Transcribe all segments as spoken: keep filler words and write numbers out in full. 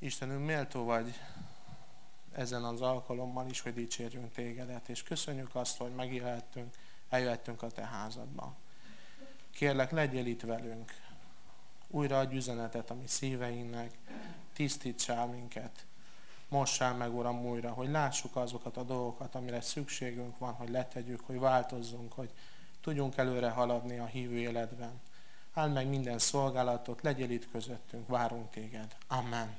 Istenünk, méltó vagy ezen az alkalommal is, hogy dicsérjünk Tégedet, és köszönjük azt, hogy megélhettünk, eljöttünk a Te házadba. Kérlek, legyél itt velünk. Újra adj üzenetet a mi szíveinknek, tisztítsál minket. Mossál meg, Uram, újra, hogy lássuk azokat a dolgokat, amire szükségünk van, hogy letegyük, hogy változzunk, hogy tudjunk előre haladni a hívő életben. Áld meg minden szolgálatot, legyél itt közöttünk, várunk Téged. Amen.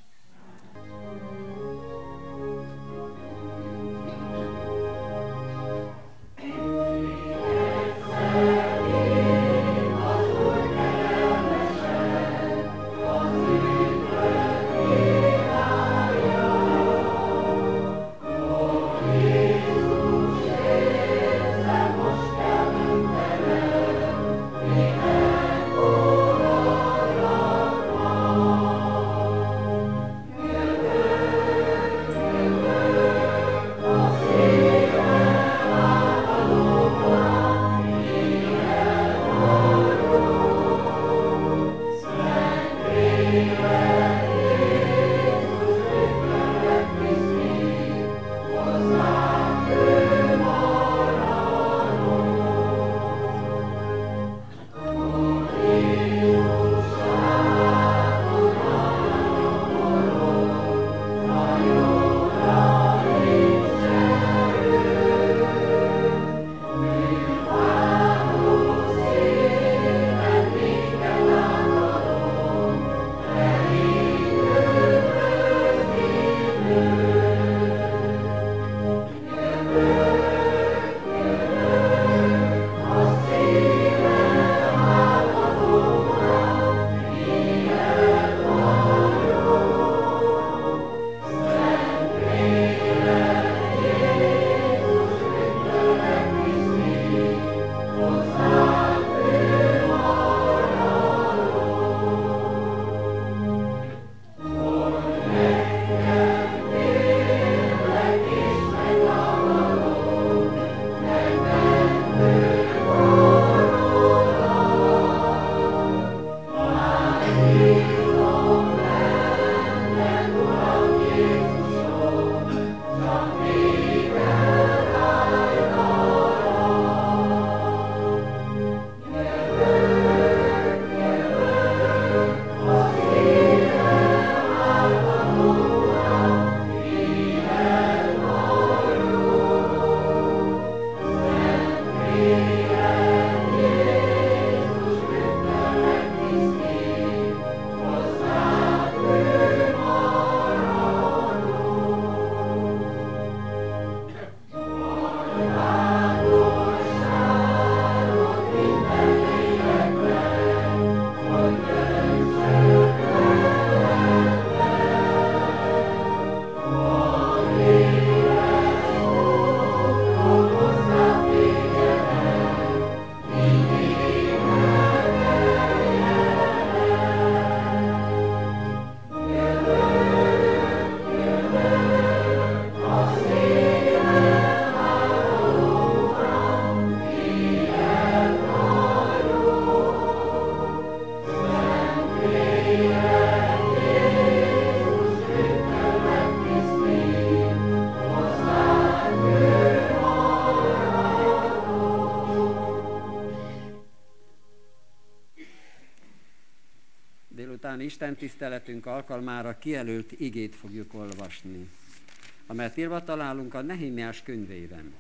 Isten tiszteletünk alkalmára kijelölt igét fogjuk olvasni, amelyet írva találunk a Nehémiás könyvében.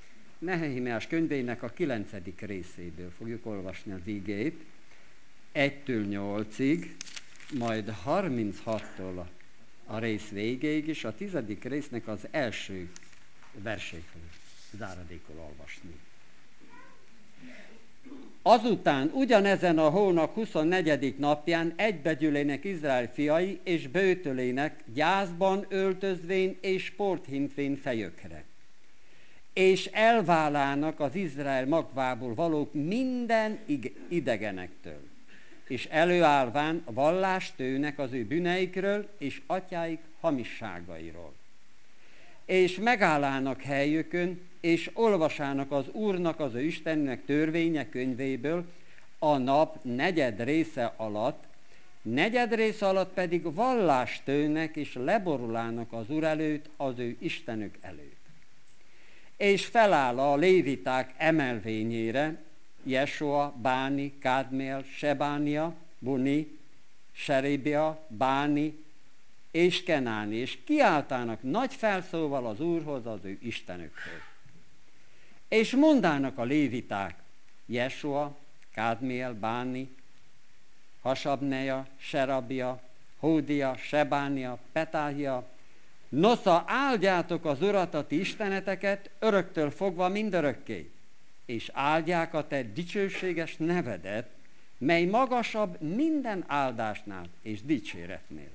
Nehémiás könyvének a kilencedik részéből fogjuk olvasni az igét, egytől nyolcig, majd harminchattól a rész végéig, és a tizedik résznek az első versétől záradékol olvasni. Azután ugyanezen a hónap huszonnegyedik napján egybegyűlének Izrael fiai, és böjtölének gyászban öltözvén és sporthintvén fejökre. És elválának az Izrael magvából valók minden idegenektől, és előállván vallást tőnek az ő bűneikről és atyáik hamisságairól. És megállának helyükön, és olvasának az Úrnak, az ő Istennek törvénye könyvéből a nap negyed része alatt, negyed rész alatt pedig vallást tőnek és leborulának az Úr előtt, az ő Istenük előtt. És feláll a léviták emelvényére Jesua, Báni, Kádmiel, Sebánia, Buni, Serébia, Báni és Kenáni, és kiáltának nagy felszóval az Úrhoz, az ő Istenükhöz. És mondának a léviták, Jesua, Kádmiel, Báni, Hasabneja, Serabia, Hódia, Sebánia, Petáhia, nosza, áldjátok az Urat, a ti isteneteket, öröktől fogva mindörökké, és áldják a te dicsőséges nevedet, mely magasabb minden áldásnál és dicséretnél.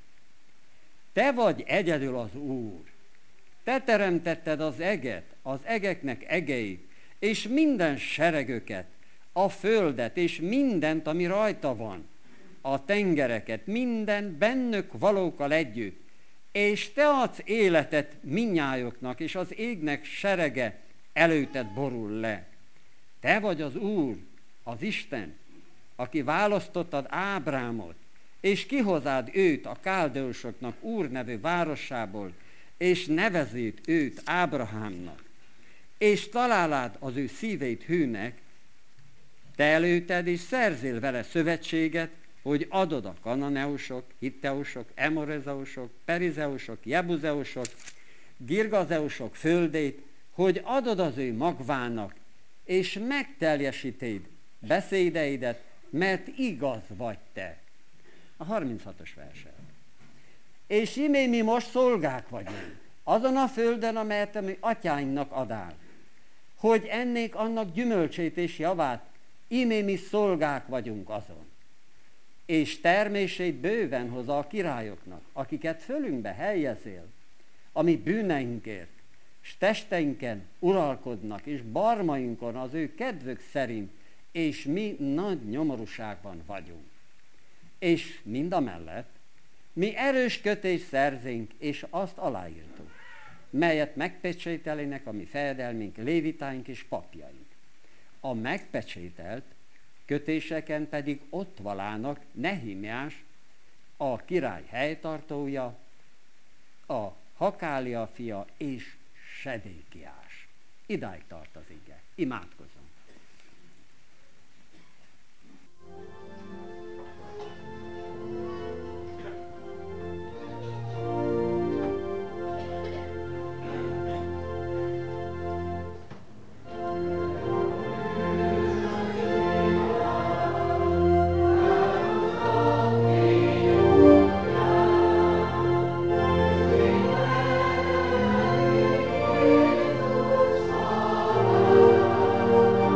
Te vagy egyedül az Úr, te teremtetted az eget, az egeknek egeit, és minden seregöket, a földet, és mindent, ami rajta van, a tengereket, minden bennük valókkal együtt, és te adsz életet minnyájoknak, és az égnek serege előtted borul le. Te vagy az Úr, az Isten, aki választottad Ábrámot, és kihozád őt a káldeusoknak Úr nevű városából, és nevezít őt Ábrahámnak, és találád az ő szívét hűnek, te előtted is szerzél vele szövetséget, hogy adod a kananeusok, hitteusok, emorezeusok, perizeusok, jebuzeusok, girgazeusok földét, hogy adod az ő magvának, és megteljesítéd beszédeidet, mert igaz vagy te. A harminchatos verset. És imé mi most szolgák vagyunk, azon a földön, amelyet a mi atyáinknak adál, hogy ennék annak gyümölcsét és javát, imé mi szolgák vagyunk azon. És termését bőven hozza a királyoknak, akiket fölünkbe helyezél, ami bűneinkért, s testeinken uralkodnak, és barmainkon az ő kedvük szerint, és mi nagy nyomorúságban vagyunk. És mindamellett mi erős kötés szerzénk, és azt aláírtuk, melyet megpecsételének a mi fejedelmink, lévitáink és papjaink. A megpecsételt kötéseken pedig ott valának Nehemiás, a király helytartója, a Hakália fia és Sedékiás. Idáig tart az ige. Imádkozom. Amen.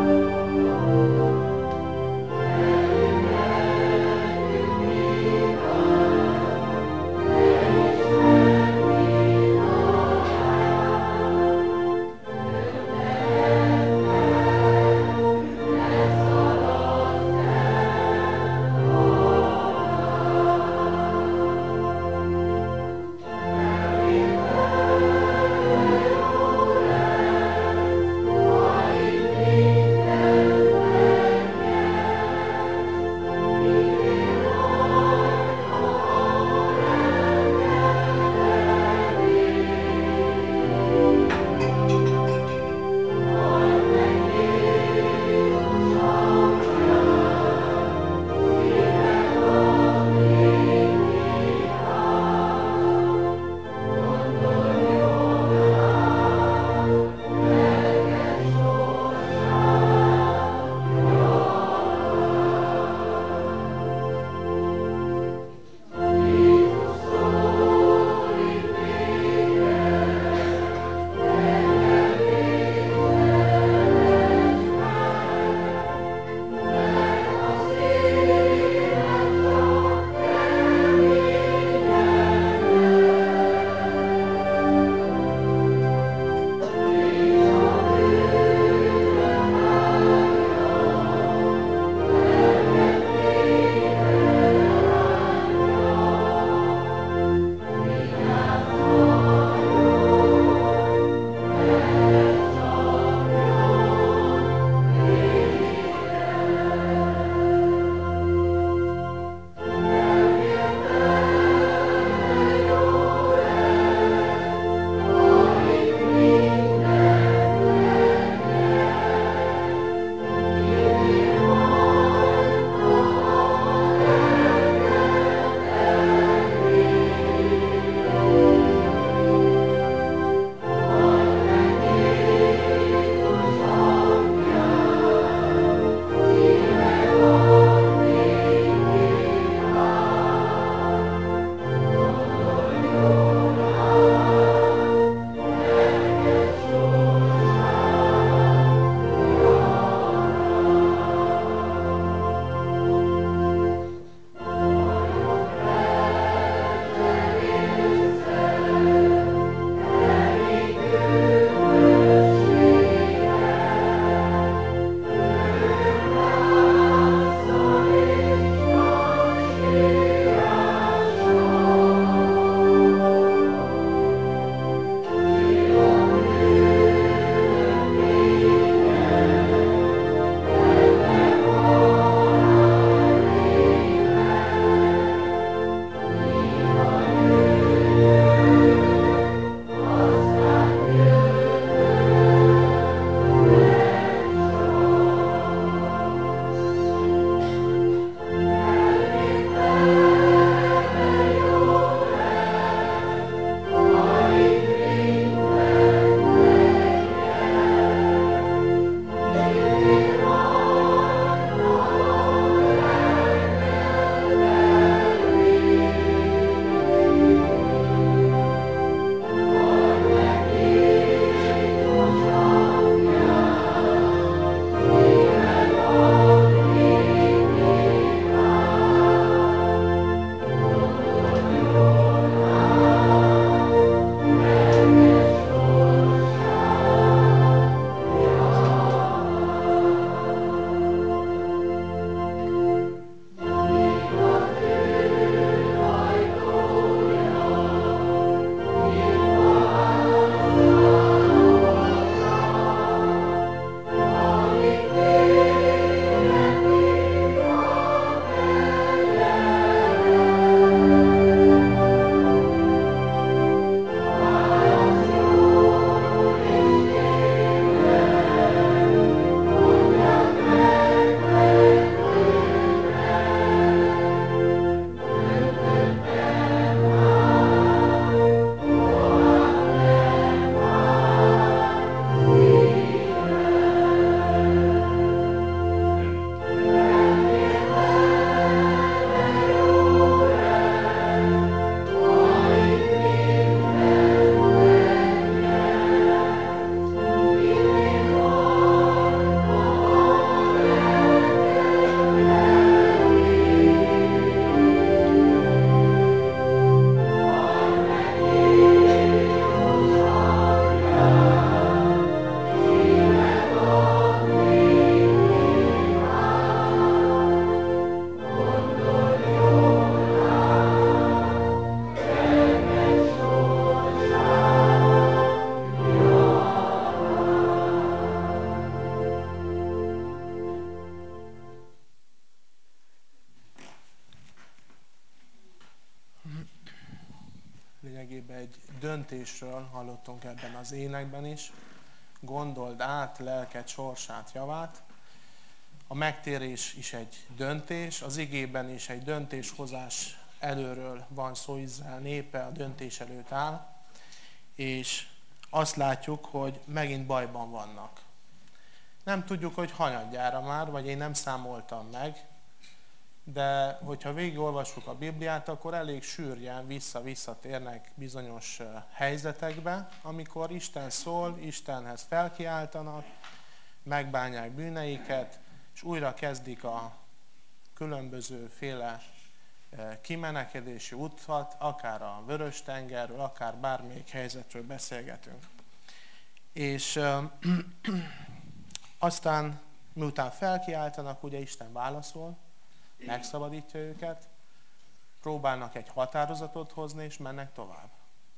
lényegében egy döntésről hallottunk ebben az énekben is. Gondold át lelked sorsát, javát. A megtérés is egy döntés, az igében is egy döntéshozás előről van szó, Izrael népe a döntés előtt áll, és azt látjuk, hogy megint bajban vannak. Nem tudjuk, hogy hanyadjára már, vagy én nem számoltam meg, de hogyha végigolvassuk a Bibliát, akkor elég sűrűen vissza-visszatérnek bizonyos helyzetekbe, amikor Isten szól, Istenhez felkiáltanak, megbánják bűneiket, és újra kezdik a különböző féle kimenekedési utat, akár a Vörös-tengerről, akár bármelyik helyzetről beszélgetünk. És aztán, miután felkiáltanak, ugye Isten válaszol, megszabadítja őket, próbálnak egy határozatot hozni, és mennek tovább.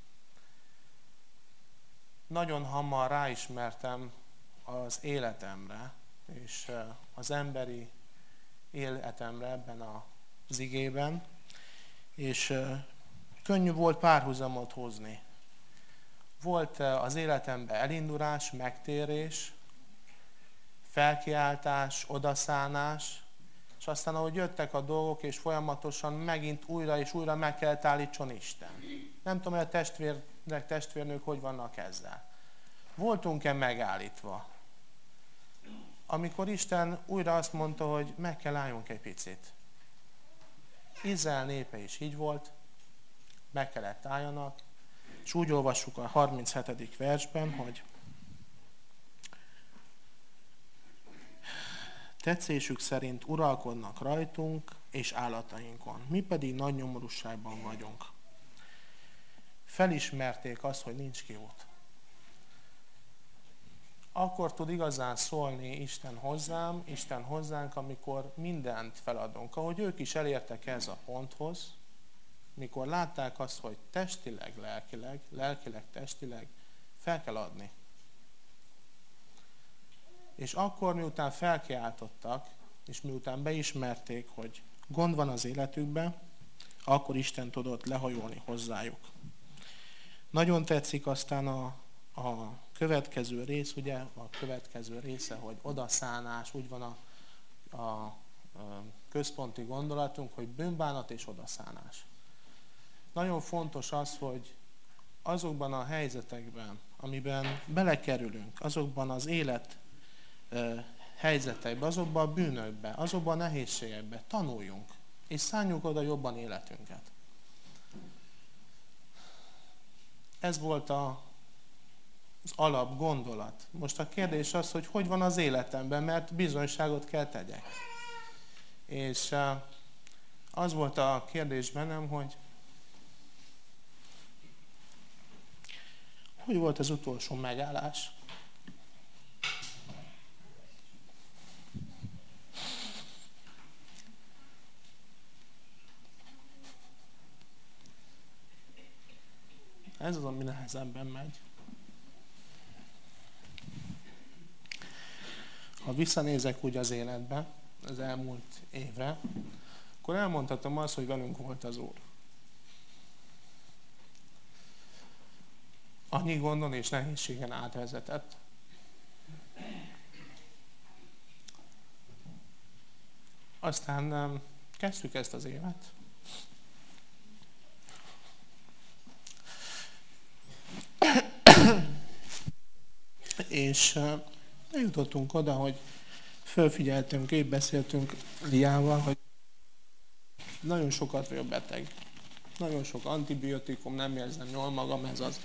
Nagyon hamar ráismertem az életemre, és az emberi életemre ebben az igében, és könnyű volt párhuzamot hozni. Volt az életemben elindulás, megtérés, felkiáltás, odaszánás, és aztán ahogy jöttek a dolgok, és folyamatosan megint újra és újra meg kellett állítson Isten. Nem tudom, hogy a testvérnek, testvérnők hogy vannak ezzel. Voltunk-e megállítva? Amikor Isten újra azt mondta, hogy meg kell álljunk egy picit. Izrael népe is így volt, meg kellett álljanak, és úgy olvassuk a harminchetedik versben, hogy tetszésük szerint uralkodnak rajtunk és állatainkon, mi pedig nagy nyomorúságban vagyunk. Felismerték azt, hogy nincs kiút. Akkor tud igazán szólni Isten hozzám, Isten hozzánk, amikor mindent feladunk. Ahogy ők is elértek ez a ponthoz, mikor látták azt, hogy testileg, lelkileg, lelkileg, testileg fel kell adni. És akkor, miután felkiáltottak, és miután beismerték, hogy gond van az életükben, akkor Isten tudott lehajolni hozzájuk. Nagyon tetszik aztán a, a következő rész, ugye, a következő része, hogy odaszánás, úgy van a, a, a központi gondolatunk, hogy bűnbánat és odaszánás. Nagyon fontos az, hogy azokban a helyzetekben, amiben belekerülünk, azokban az élet helyzetekben, azokban a bűnökben, azokban a nehézségekben tanuljunk, és szánjuk oda jobban életünket. Ez volt a, az alap gondolat. Most a kérdés az, hogy hogy van az életemben, mert bizonyságot kell tegyek. És az volt a kérdés bennem, hogy hogy volt az utolsó megállás? Ez az, ami nehezebben megy. Ha visszanézek úgy az életbe, az elmúlt évre, akkor elmondhatom azt, hogy velünk volt az Úr. Annyi gondon és nehézségen átvezetett. Aztán kezdtük ezt az évet. És eljutottunk oda, hogy fölfigyeltünk, épp beszéltünk Liával, hogy nagyon sokat vagyok beteg. Nagyon sok antibiotikum, nem érzem jól magam, ez az.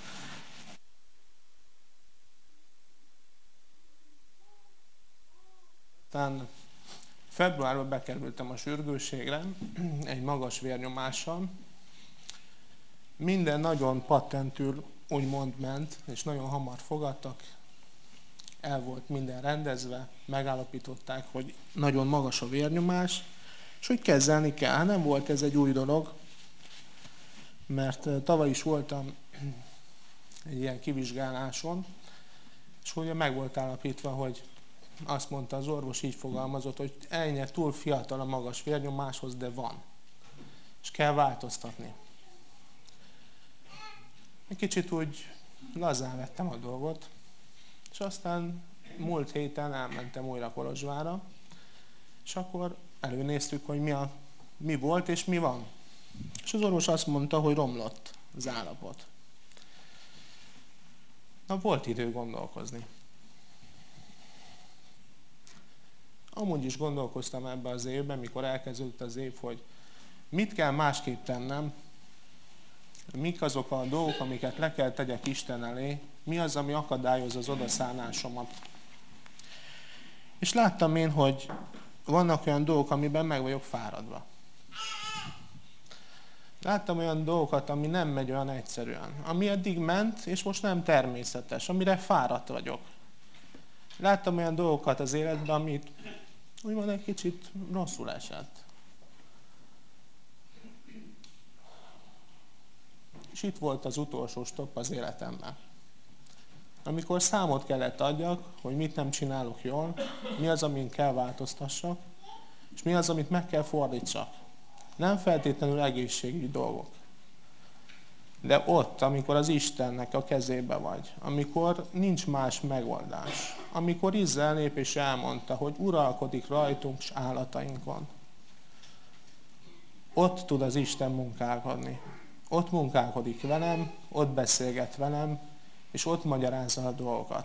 Aztán februárban bekerültem a sürgősségre, egy magas vérnyomással. Minden nagyon patentül úgymond ment, és nagyon hamar fogadtak. El volt minden rendezve, megállapították, hogy nagyon magas a vérnyomás, és hogy kezelni kell. Nem volt ez egy új dolog, mert tavaly is voltam egy ilyen kivizsgáláson, és ugye meg volt állapítva, hogy azt mondta az orvos, így fogalmazott, hogy ennyi túl fiatal a magas vérnyomáshoz, de van. És kell változtatni. egy kicsit úgy lazán vettem a dolgot, és aztán múlt héten elmentem újra Kolozsvárra, és akkor előnéztük, hogy mi, a, mi volt és mi van. És az orvos azt mondta, hogy romlott az állapot. Na, volt idő gondolkozni. Amúgy is gondolkoztam ebbe az évben, mikor elkezdődött az év, hogy mit kell másképp tennem, mik azok a dolgok, amiket le kell tegyek Isten elé, mi az, ami akadályozza az odaszállásomat. És láttam én, hogy vannak olyan dolgok, amiben meg vagyok fáradva. Láttam olyan dolgokat, ami nem megy olyan egyszerűen. Ami eddig ment, és most nem természetes, amire fáradt vagyok. Láttam olyan dolgokat az életben, amit úgymond egy kicsit rosszul esett. És itt volt az utolsó stopp az életemben. Amikor számot kellett adjak, hogy mit nem csinálok jól, mi az, amin kell változtassak, és mi az, amit meg kell fordítsak. Nem feltétlenül egészségügyi dolgok. De ott, amikor az Istennek a kezébe vagy, amikor nincs más megoldás, amikor Izrael nép is elmondta, hogy uralkodik rajtunk és állatainkon, ott tud az Isten munkálkodni. Ott munkálkodik velem, ott beszélget velem, és ott magyarázza a dolgokat.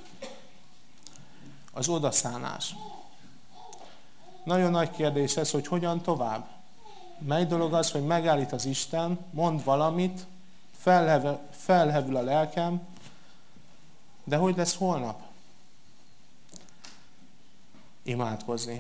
Az odaszánás. Nagyon nagy kérdés ez, hogy hogyan tovább. Mely dolog az, hogy megállít az Isten, mond valamit, felhevül, felhevül a lelkem, de hogy lesz holnap? Imádkozni.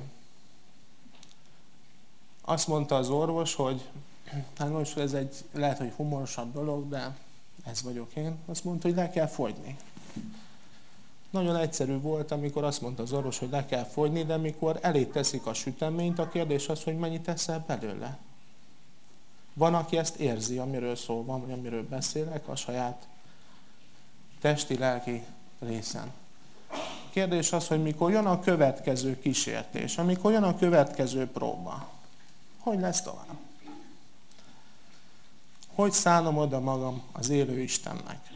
Azt mondta az orvos, hogy hát most ez egy, lehet, hogy humorosabb dolog, de ez vagyok én. Azt mondta, hogy le kell fogyni. Nagyon egyszerű volt, amikor azt mondta az orvos, hogy le kell fogyni, de amikor elé teszik a süteményt, a kérdés az, hogy mennyit teszel belőle. Van, aki ezt érzi, amiről szó van, vagy amiről beszélek, a saját testi-lelki részen. A kérdés az, hogy mikor jön a következő kísértés, amikor jön a következő próba, hogy lesz tovább? Hogy szánom oda magam az élő Istennek?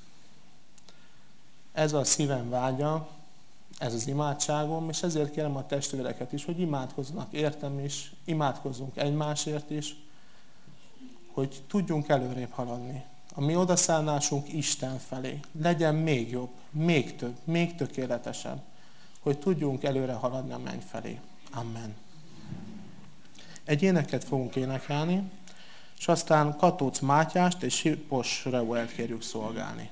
Ez a szívem vágya, ez az imádságom, és ezért kérem a testvéreket is, hogy imádkozzanak értem is, imádkozzunk egymásért is, hogy tudjunk előrébb haladni. A mi odaszállásunk Isten felé legyen még jobb, még több, még tökéletesebb, hogy tudjunk előre haladni a menny felé. Amen. Egy éneket fogunk énekelni, és aztán Katóc Mátyást és Sipos Reuelt kérjük szolgálni.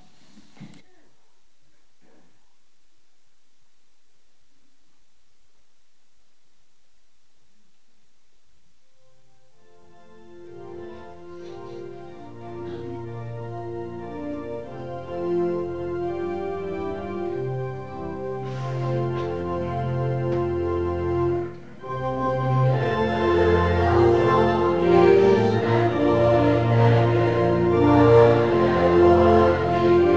Amen.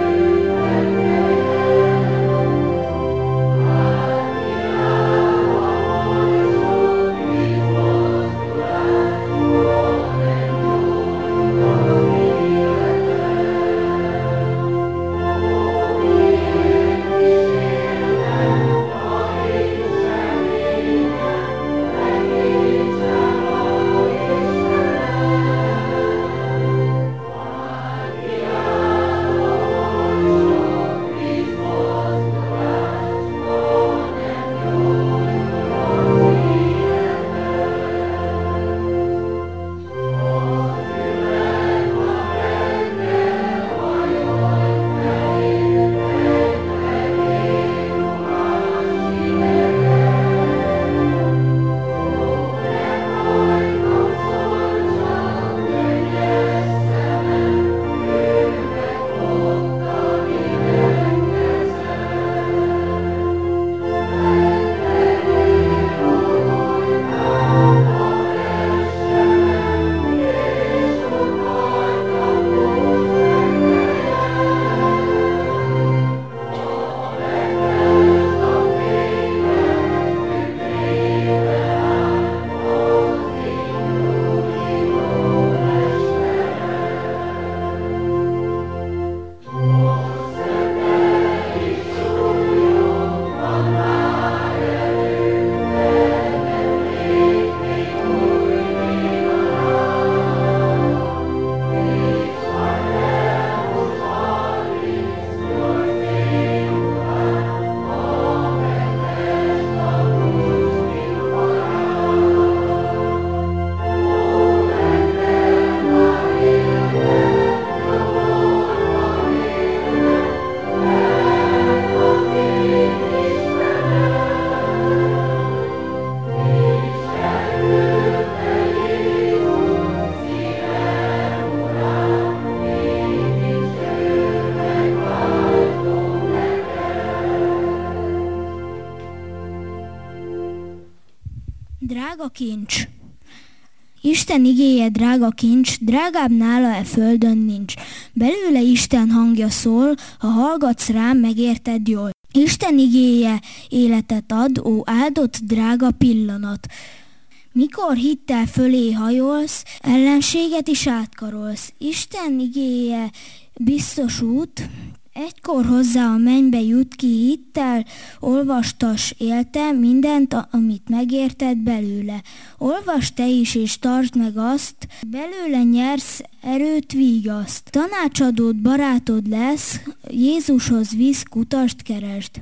Drága kincs! Isten igéje drága kincs, drágább nála e földön nincs. Belőle Isten hangja szól, ha hallgatsz rám, megérted jól. Isten igéje életet ad, ó áldott drága pillanat. Mikor hittel fölé hajolsz, ellenséget is átkarolsz. Isten igéje biztos út, egykor hozzá a mennybe jut ki hittel, olvastas élte mindent, amit megérted belőle. Olvasd te is, és tartsd meg azt, belőle nyersz erőt, vigaszt. Tanácsadód, barátod lesz, Jézushoz visz, kutasd, keresd.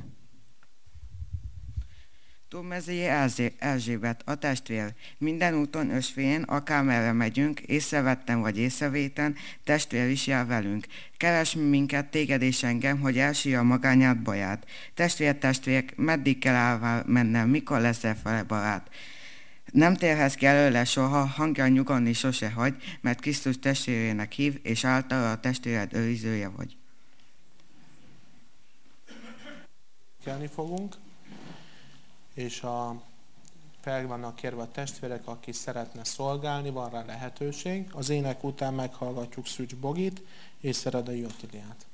Tómezei Erzsébet, a testvér. Minden úton ösvén, akármerre megyünk, észrevettem vagy észrevéten, testvér is jár velünk. Keres minket, téged és engem, hogy elsírja a magányát, baját. Testvér, testvér, meddig kell állva mennem, mikor leszel fele barát? Nem térhetsz ki előle soha, hangja nyugodni sose hagy, mert Krisztus testvérének hív, és általa a testvéred őrizője vagy. Kelni fogunk. És a, fel vannak kérve a testvérek, aki szeretne szolgálni, van rá lehetőség. Az ének után meghallgatjuk Szűcs Bogit és Szeredai Ottiliát.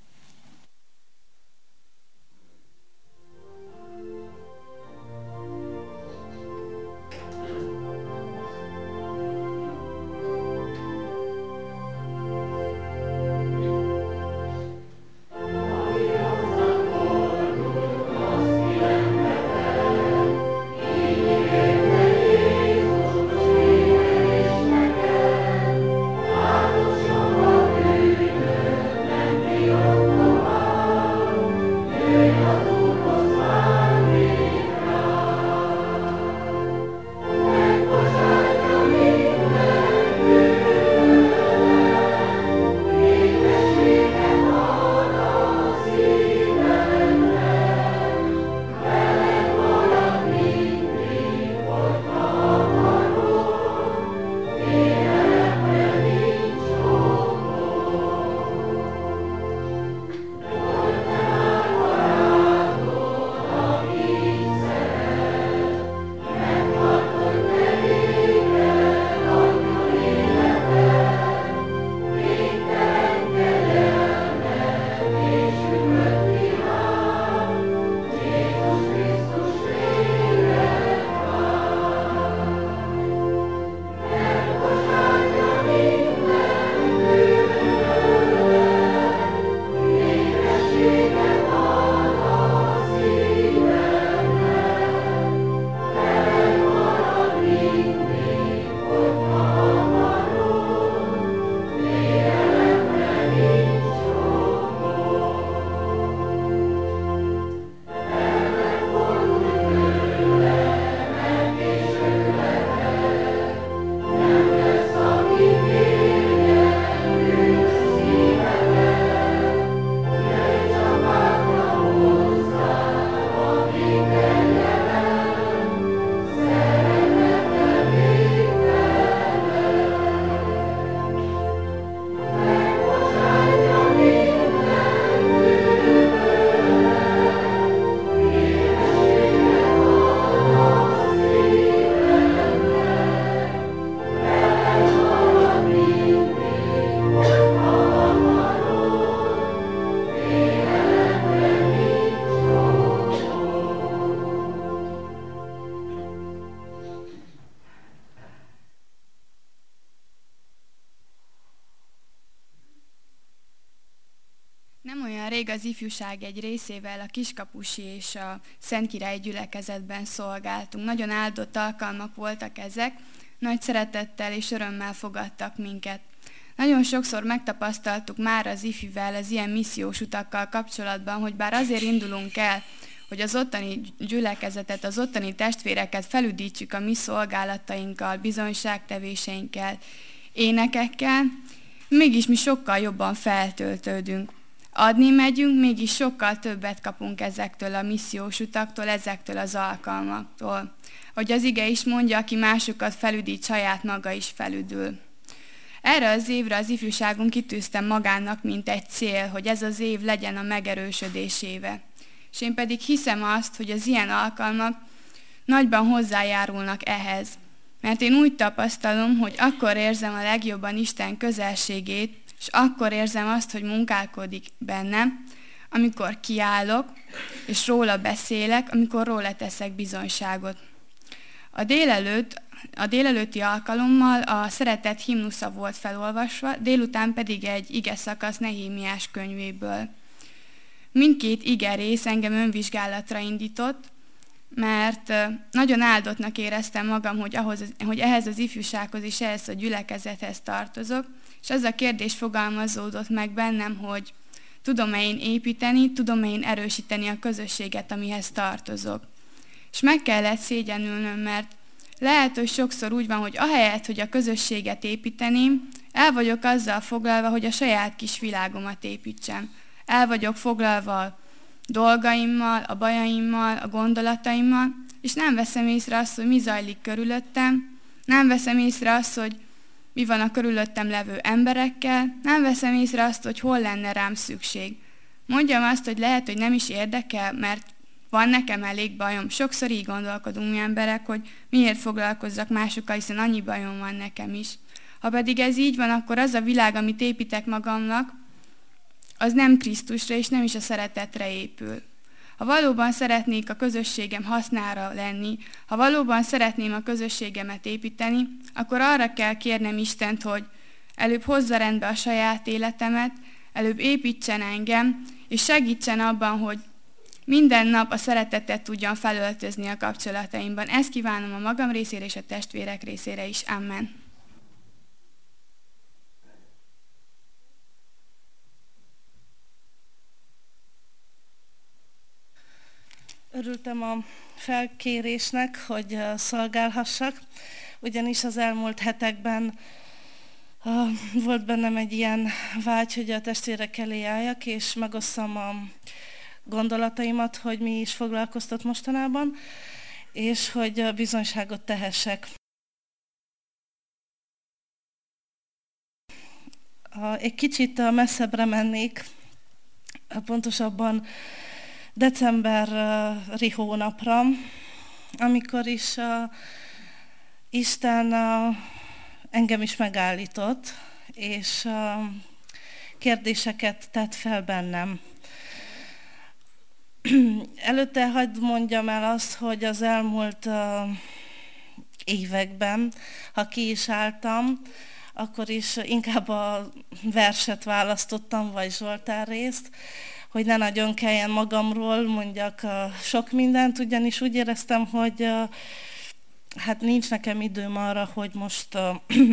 Nem olyan rég az ifjúság egy részével a Kiskapusi és a Szentkirály gyülekezetben szolgáltunk. Nagyon áldott alkalmak voltak ezek, nagy szeretettel és örömmel fogadtak minket. Nagyon sokszor megtapasztaltuk már az ifivel az ilyen missziós utakkal kapcsolatban, hogy bár azért indulunk el, hogy az ottani gyülekezetet, az ottani testvéreket felüdítsük a mi szolgálatainkkal, bizonyságtevéseinkkel, énekekkel, mégis mi sokkal jobban feltöltődünk. Adni megyünk, mégis sokkal többet kapunk ezektől a missziós utaktól, ezektől az alkalmaktól. Hogy az ige is mondja, aki másokat felüdít, saját maga is felüdül. Erre az évre az ifjúságunk kitűzte magának, mint egy cél, hogy ez az év legyen a megerősödés éve. És én pedig hiszem azt, hogy az ilyen alkalmak nagyban hozzájárulnak ehhez. Mert én úgy tapasztalom, hogy akkor érzem a legjobban Isten közelségét, és akkor érzem azt, hogy munkálkodik bennem, amikor kiállok, és róla beszélek, amikor róla teszek bizonyságot. A délelőtt, a délelőtti alkalommal a szeretet himnusza volt felolvasva, délután pedig egy ige szakasz Nehémiás könyvéből. Mindkét ige rész engem önvizsgálatra indított, mert nagyon áldottnak éreztem magam, hogy, ahhoz, hogy ehhez az ifjúsághoz és ehhez a gyülekezethez tartozok, és ez a kérdés fogalmazódott meg bennem, hogy tudom-e én építeni, tudom-e én erősíteni a közösséget, amihez tartozok. És meg kellett szégyenülnöm, mert lehet, hogy sokszor úgy van, hogy ahelyett, hogy a közösséget építeném, el vagyok azzal foglalva, hogy a saját kis világomat építsem. El vagyok foglalva a dolgaimmal, a bajaimmal, a gondolataimmal, és nem veszem észre azt, hogy mi zajlik körülöttem, nem veszem észre azt, hogy mi van a körülöttem levő emberekkel, nem veszem észre azt, hogy hol lenne rám szükség. Mondjam azt, hogy lehet, hogy nem is érdekel, mert van nekem elég bajom. Sokszor így gondolkodunk mi emberek, hogy miért foglalkozzak másokkal, hiszen annyi bajom van nekem is. Ha pedig ez így van, akkor az a világ, amit építek magamnak, az nem Krisztusra és nem is a szeretetre épül. Ha valóban szeretnék a közösségem hasznára lenni, ha valóban szeretném a közösségemet építeni, akkor arra kell kérnem Istent, hogy előbb hozza rendbe a saját életemet, előbb építsen engem, és segítsen abban, hogy minden nap a szeretetet tudjam felöltözni a kapcsolataimban. Ezt kívánom a magam részére és a testvérek részére is. Amen. Örültem a felkérésnek, hogy szolgálhassak, ugyanis az elmúlt hetekben uh, volt bennem egy ilyen vágy, hogy a testvérek elé álljak, és megosszam a gondolataimat, hogy mi is foglalkoztat mostanában, és hogy bizonyságot tehessek. Uh, egy kicsit messzebbre mennék, pontosabban decemberi hónapra, amikor is uh, Isten uh, engem is megállított, és uh, kérdéseket tett fel bennem. Előtte hagyd mondjam el azt, hogy az elmúlt uh, években, ha ki is álltam, akkor is inkább a verset választottam, vagy Zsoltár részt, hogy ne nagyon kelljen magamról mondjak uh, sok mindent, ugyanis úgy éreztem, hogy uh, hát nincs nekem időm arra, hogy most uh,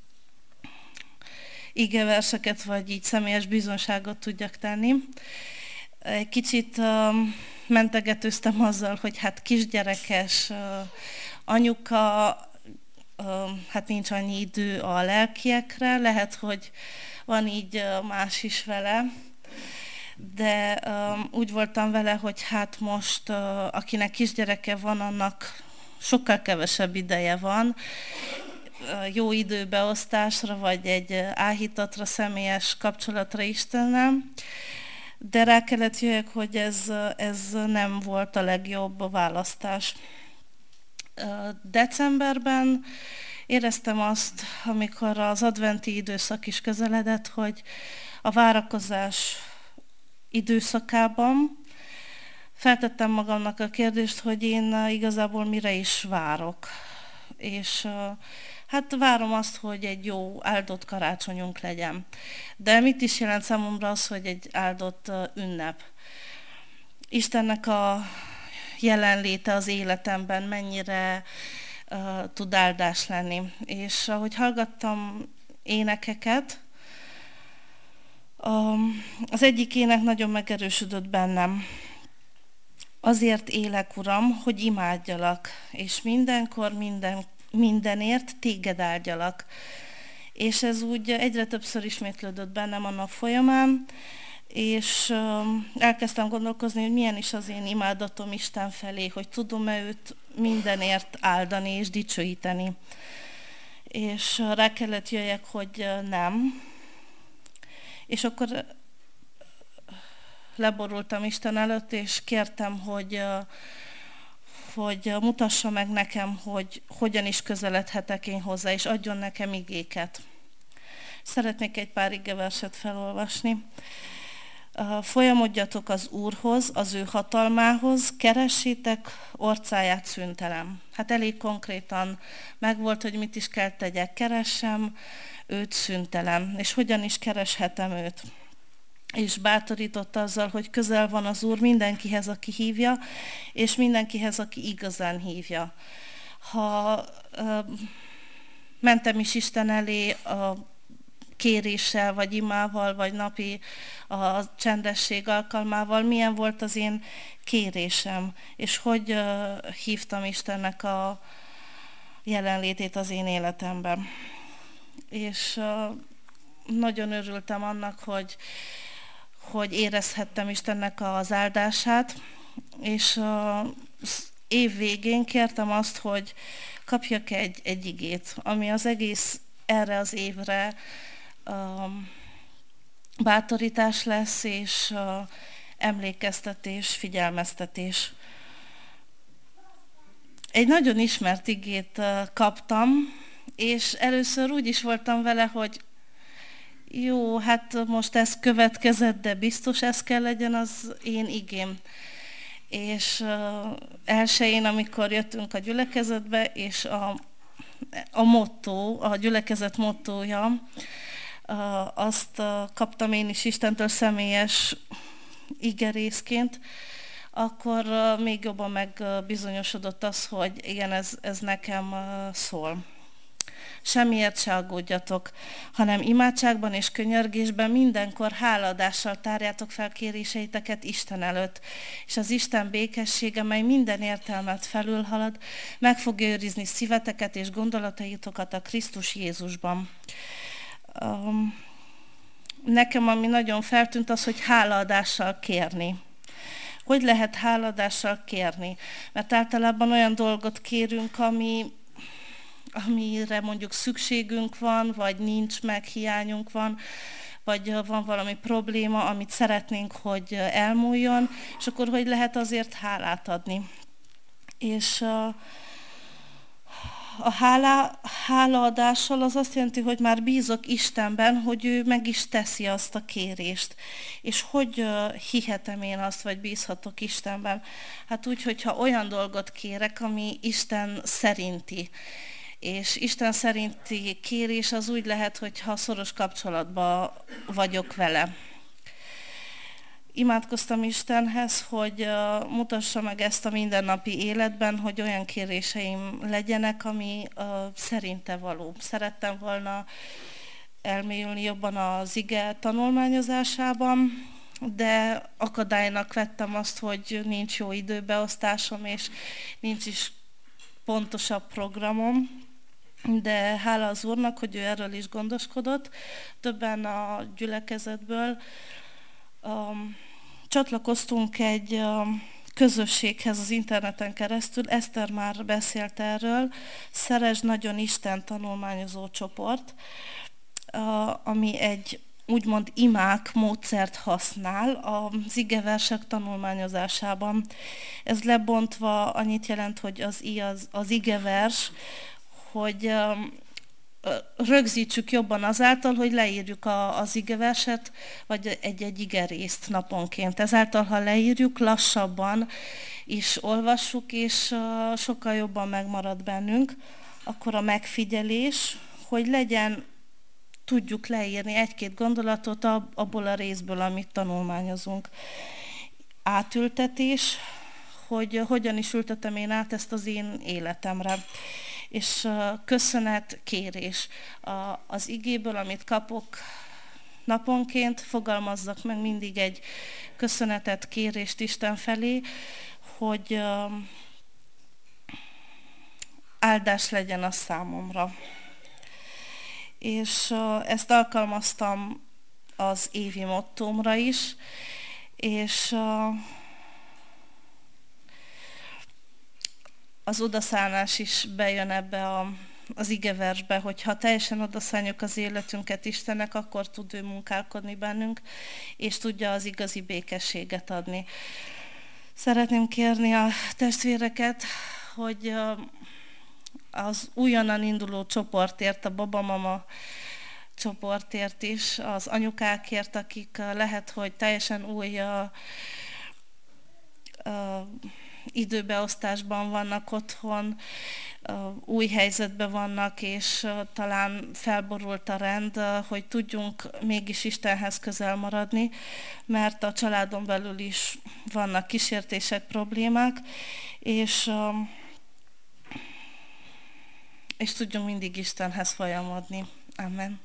igeverseket vagy így személyes bizonságot tudjak tenni. Egy kicsit uh, mentegetőztem azzal, hogy hát kisgyerekes uh, anyuka, uh, hát nincs annyi idő a lelkiekre, lehet, hogy van így uh, más is vele, de um, úgy voltam vele, hogy hát most, uh, akinek kisgyereke van, annak sokkal kevesebb ideje van uh, jó időbeosztásra, vagy egy uh, áhítatra, személyes kapcsolatra Istennel, de rá kellett jöjjek, hogy ez, ez nem volt a legjobb választás. Uh, decemberben éreztem azt, amikor az adventi időszak is közeledett, hogy a várakozás időszakában feltettem magamnak a kérdést, hogy én igazából mire is várok. És hát várom azt, hogy egy jó áldott karácsonyunk legyen. De mit is jelent számomra az, hogy egy áldott ünnep? Istennek a jelenléte az életemben mennyire uh, tud áldás lenni. És ahogy hallgattam énekeket, az egyik ének nagyon megerősödött bennem. Azért élek, Uram, hogy imádjalak, és mindenkor, minden, mindenért téged áldjalak. És ez úgy egyre többször ismétlődött bennem a nap folyamán, és elkezdtem gondolkozni, hogy milyen is az én imádatom Isten felé, hogy tudom-e őt mindenért áldani és dicsőíteni. És rá kellett jöjjek, hogy nem. És akkor leborultam Isten előtt, és kértem, hogy, hogy mutassa meg nekem, hogy hogyan is közeledhetek én hozzá, és adjon nekem igéket. Szeretnék egy pár igeverset felolvasni. Folyamodjatok az Úrhoz, az ő hatalmához, keressétek orcáját szüntelem. Hát elég konkrétan megvolt, hogy mit is kell tegyek. Keressem őt szüntelem, és hogyan is kereshetem őt. És bátorította azzal, hogy közel van az Úr mindenkihez, aki hívja, és mindenkihez, aki igazán hívja. Ha uh, mentem is Isten elé a kéréssel, vagy imával, vagy napi a csendesség alkalmával, milyen volt az én kérésem, és hogy uh, hívtam Istennek a jelenlétét az én életemben. És uh, nagyon örültem annak, hogy, hogy érezhettem Istennek az áldását, és az év végén kértem azt, hogy kapjak egy, egy igét, ami az egész erre az évre um, bátorítás lesz, és uh, emlékeztetés, figyelmeztetés. Egy nagyon ismert igét uh, kaptam, és először úgy is voltam vele, hogy jó, hát most ez következett, de biztos ez kell legyen az én igém. És uh, elsőjén, amikor jöttünk a gyülekezetbe, és a, a motto, a gyülekezet mottója, uh, azt uh, kaptam én is Istentől személyes igerészként, akkor uh, még jobban megbizonyosodott az, hogy igen, ez, ez nekem uh, szól. Semmiért se aggódjatok, hanem imádságban és könyörgésben mindenkor hálaadással tárjátok fel kéréseiteket Isten előtt, és az Isten békessége, mely minden értelmet felülhalad, meg fogja őrizni szíveteket és gondolataitokat a Krisztus Jézusban. Um, nekem ami nagyon feltűnt az, hogy hálaadással kérni. Hogy lehet hálaadással kérni? Mert általában olyan dolgot kérünk, ami amire mondjuk szükségünk van, vagy nincs meg, hiányunk van, vagy van valami probléma, amit szeretnénk, hogy elmúljon, és akkor hogy lehet azért hálát adni. És a, a hálá, hálaadással az azt jelenti, hogy már bízok Istenben, hogy ő meg is teszi azt a kérést. És hogy hihetem én azt, vagy bízhatok Istenben? Hát úgy, hogyha olyan dolgot kérek, ami Isten szerinti. És Isten szerinti kérés az úgy lehet, hogyha szoros kapcsolatban vagyok vele. Imádkoztam Istenhez, hogy mutassa meg ezt a mindennapi életben, hogy olyan kéréseim legyenek, ami szerinte való. Szerettem volna elmélyülni jobban az ige tanulmányozásában, de akadálynak vettem azt, hogy nincs jó időbeosztásom, és nincs is pontosabb programom. De hála az Úrnak, hogy ő erről is gondoskodott. Többen a gyülekezetből um, csatlakoztunk egy um, közösséghez az interneten keresztül. Eszter már beszélt erről. Szeresd nagyon Isten tanulmányozó csoport, uh, ami egy úgymond imák módszert használ az igeversek tanulmányozásában. Ez lebontva annyit jelent, hogy az i az, az igevers, hogy rögzítsük jobban azáltal, hogy leírjuk a, az igeverset, vagy egy-egy igerészt naponként. Ezáltal, ha leírjuk, lassabban is olvassuk, és sokkal jobban megmarad bennünk. Akkor a megfigyelés, hogy legyen, tudjuk leírni egy-két gondolatot abból a részből, amit tanulmányozunk. Átültetés, hogy hogyan is ültetem én át ezt az én életemre. És köszönet, kérés. Az igéből, amit kapok naponként, fogalmazzak meg mindig egy köszönetet, kérést Isten felé, hogy áldás legyen a számomra. És ezt alkalmaztam az évi mottómra is, és az odaszállás is bejön ebbe a, az igeversbe, hogy ha teljesen odaszálljuk az életünket Istennek, akkor tud ő munkálkodni bennünk, és tudja az igazi békességet adni. Szeretném kérni a testvéreket, hogy az újonnan induló csoportért, a babamama csoportért is, az anyukákért, akik lehet, hogy teljesen új a, a, időbeosztásban vannak otthon, a, új helyzetben vannak, és a, talán felborult a rend, a, hogy tudjunk mégis Istenhez közel maradni, mert a családon belül is vannak kísértések, problémák, és, a, és tudjunk mindig Istenhez folyamodni. Amen.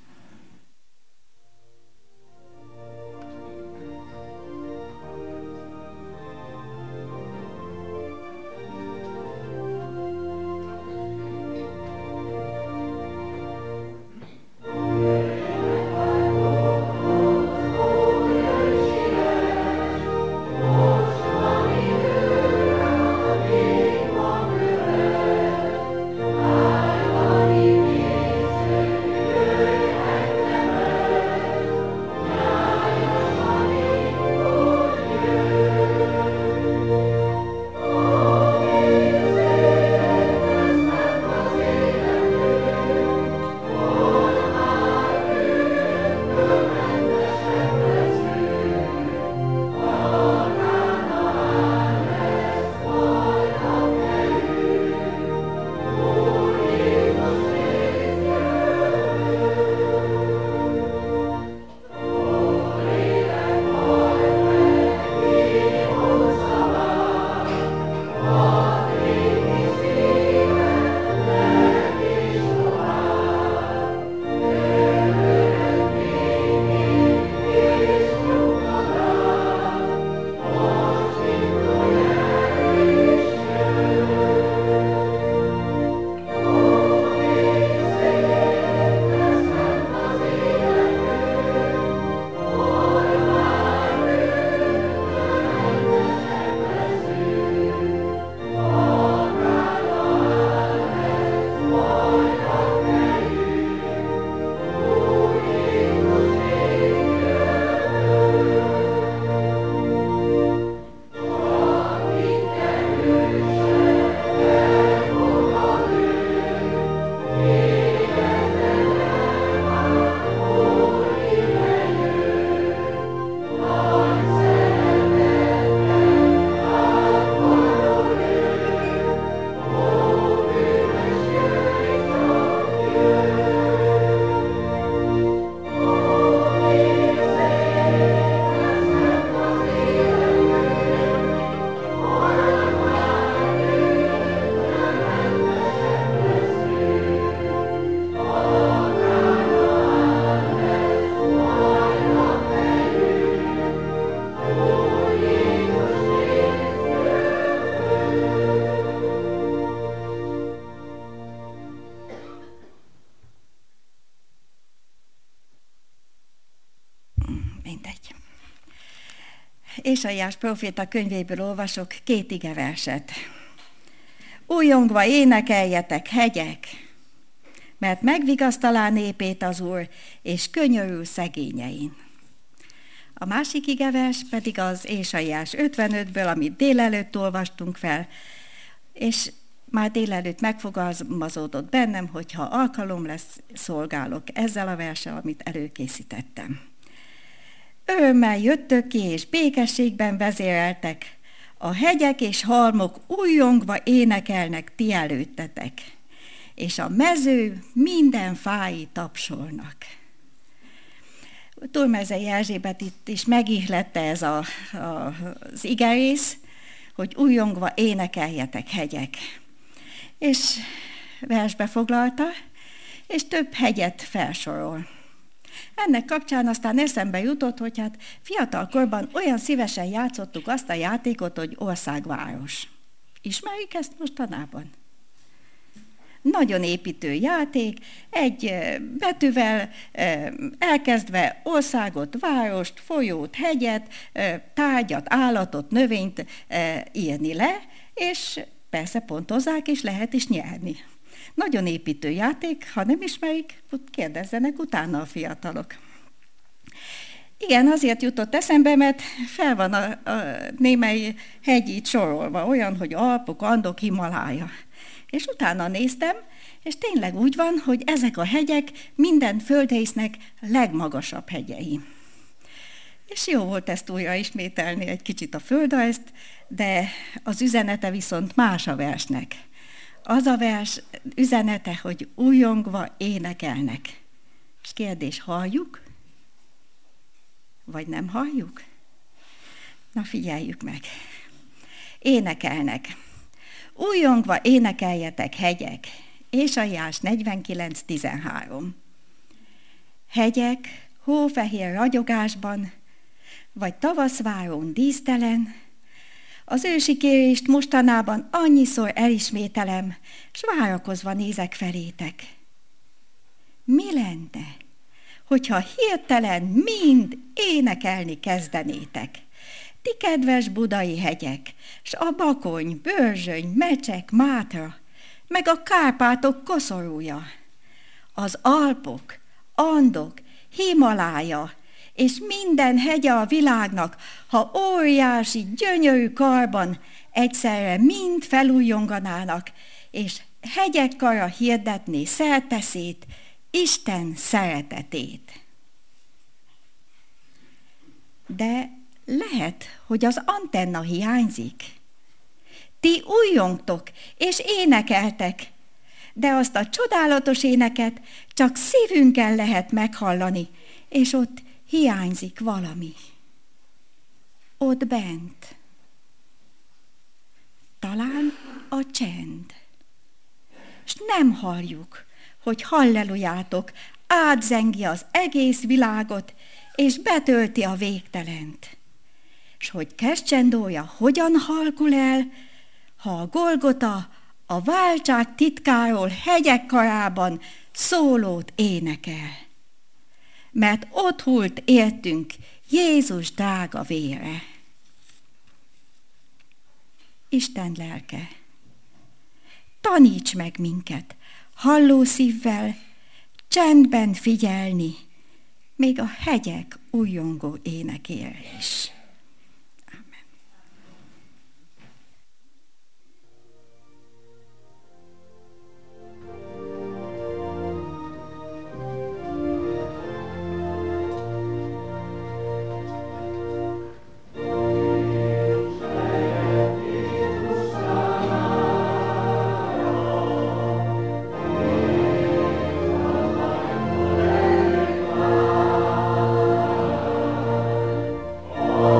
Ézsaiás próféta könyvéből olvasok két igeverset. Újongva énekeljetek, hegyek, mert megvigasztalá népét az Úr, és könyörül szegényein. A másik igevers pedig az Ézsaiás ötvenötből, amit délelőtt olvastunk fel, és már délelőtt megfogalmazódott bennem, hogyha alkalom lesz, szolgálok ezzel a verssel, amit előkészítettem. Örömmel jöttök ki, és békességben vezéreltek. A hegyek és halmok újongva énekelnek ti előttetek, és a mező minden fái tapsolnak. Turmezei Erzsébet itt is megihlette ez a, a, az igerész, hogy újongva énekeljetek, hegyek. És versbe foglalta, és több hegyet felsorol. Ennek kapcsán aztán eszembe jutott, hogy hát fiatalkorban olyan szívesen játszottuk azt a játékot, hogy országváros. Ismerik ezt mostanában? Nagyon építő játék, egy betűvel elkezdve országot, várost, folyót, hegyet, tárgyat, állatot, növényt írni le, és persze pontozzák, és lehet is nyerni. Nagyon építő játék, ha nem ismerik, kérdezzenek utána a fiatalok. Igen, azért jutott eszembe, mert fel van a, a némely hegy itt sorolva, olyan, hogy Alpok, Andok, Himalája. És utána néztem, és tényleg úgy van, hogy ezek a hegyek minden földrésznek legmagasabb hegyei. És jó volt ezt újra ismételni egy kicsit a földrajzt, de az üzenete viszont más a versnek. Az a vers üzenete, hogy újongva énekelnek. És kérdés, halljuk? Vagy nem halljuk? Na figyeljük meg. Énekelnek. Újongva énekeljetek, hegyek. Ézsaiás negyvenkilenc tizenhárom. Hegyek, hófehér ragyogásban, vagy tavaszváron dísztelen, az ősi kérést mostanában annyiszor elismételem, s várakozva nézek felétek. Mi lenne, hogyha hirtelen mind énekelni kezdenétek? Ti kedves budai hegyek, s a Bakony, Börzsöny, Mecsek, Mátra, meg a Kárpátok koszorúja, az Alpok, Andok, Himalája, és minden hegye a világnak, ha óriási, gyönyörű karban egyszerre mind felújjonganának, és hegyek kara hirdetné szerteszét, Isten szeretetét. De lehet, hogy az antenna hiányzik. Ti újjongtok és énekeltek, de azt a csodálatos éneket csak szívünkkel lehet meghallani, és ott hiányzik valami. Ott bent. Talán a csend. S nem halljuk, hogy hallelujátok átzengi az egész világot, és betölti a végtelent. S hogy kescsendója hogyan halkul el, ha a Golgota a váltság titkáról hegyek karában szólót énekel. Mert ott hult értünk Jézus drága vére. Isten lelke, taníts meg minket halló szívvel, csendben figyelni, még a hegyek újjongó énekére is. Oh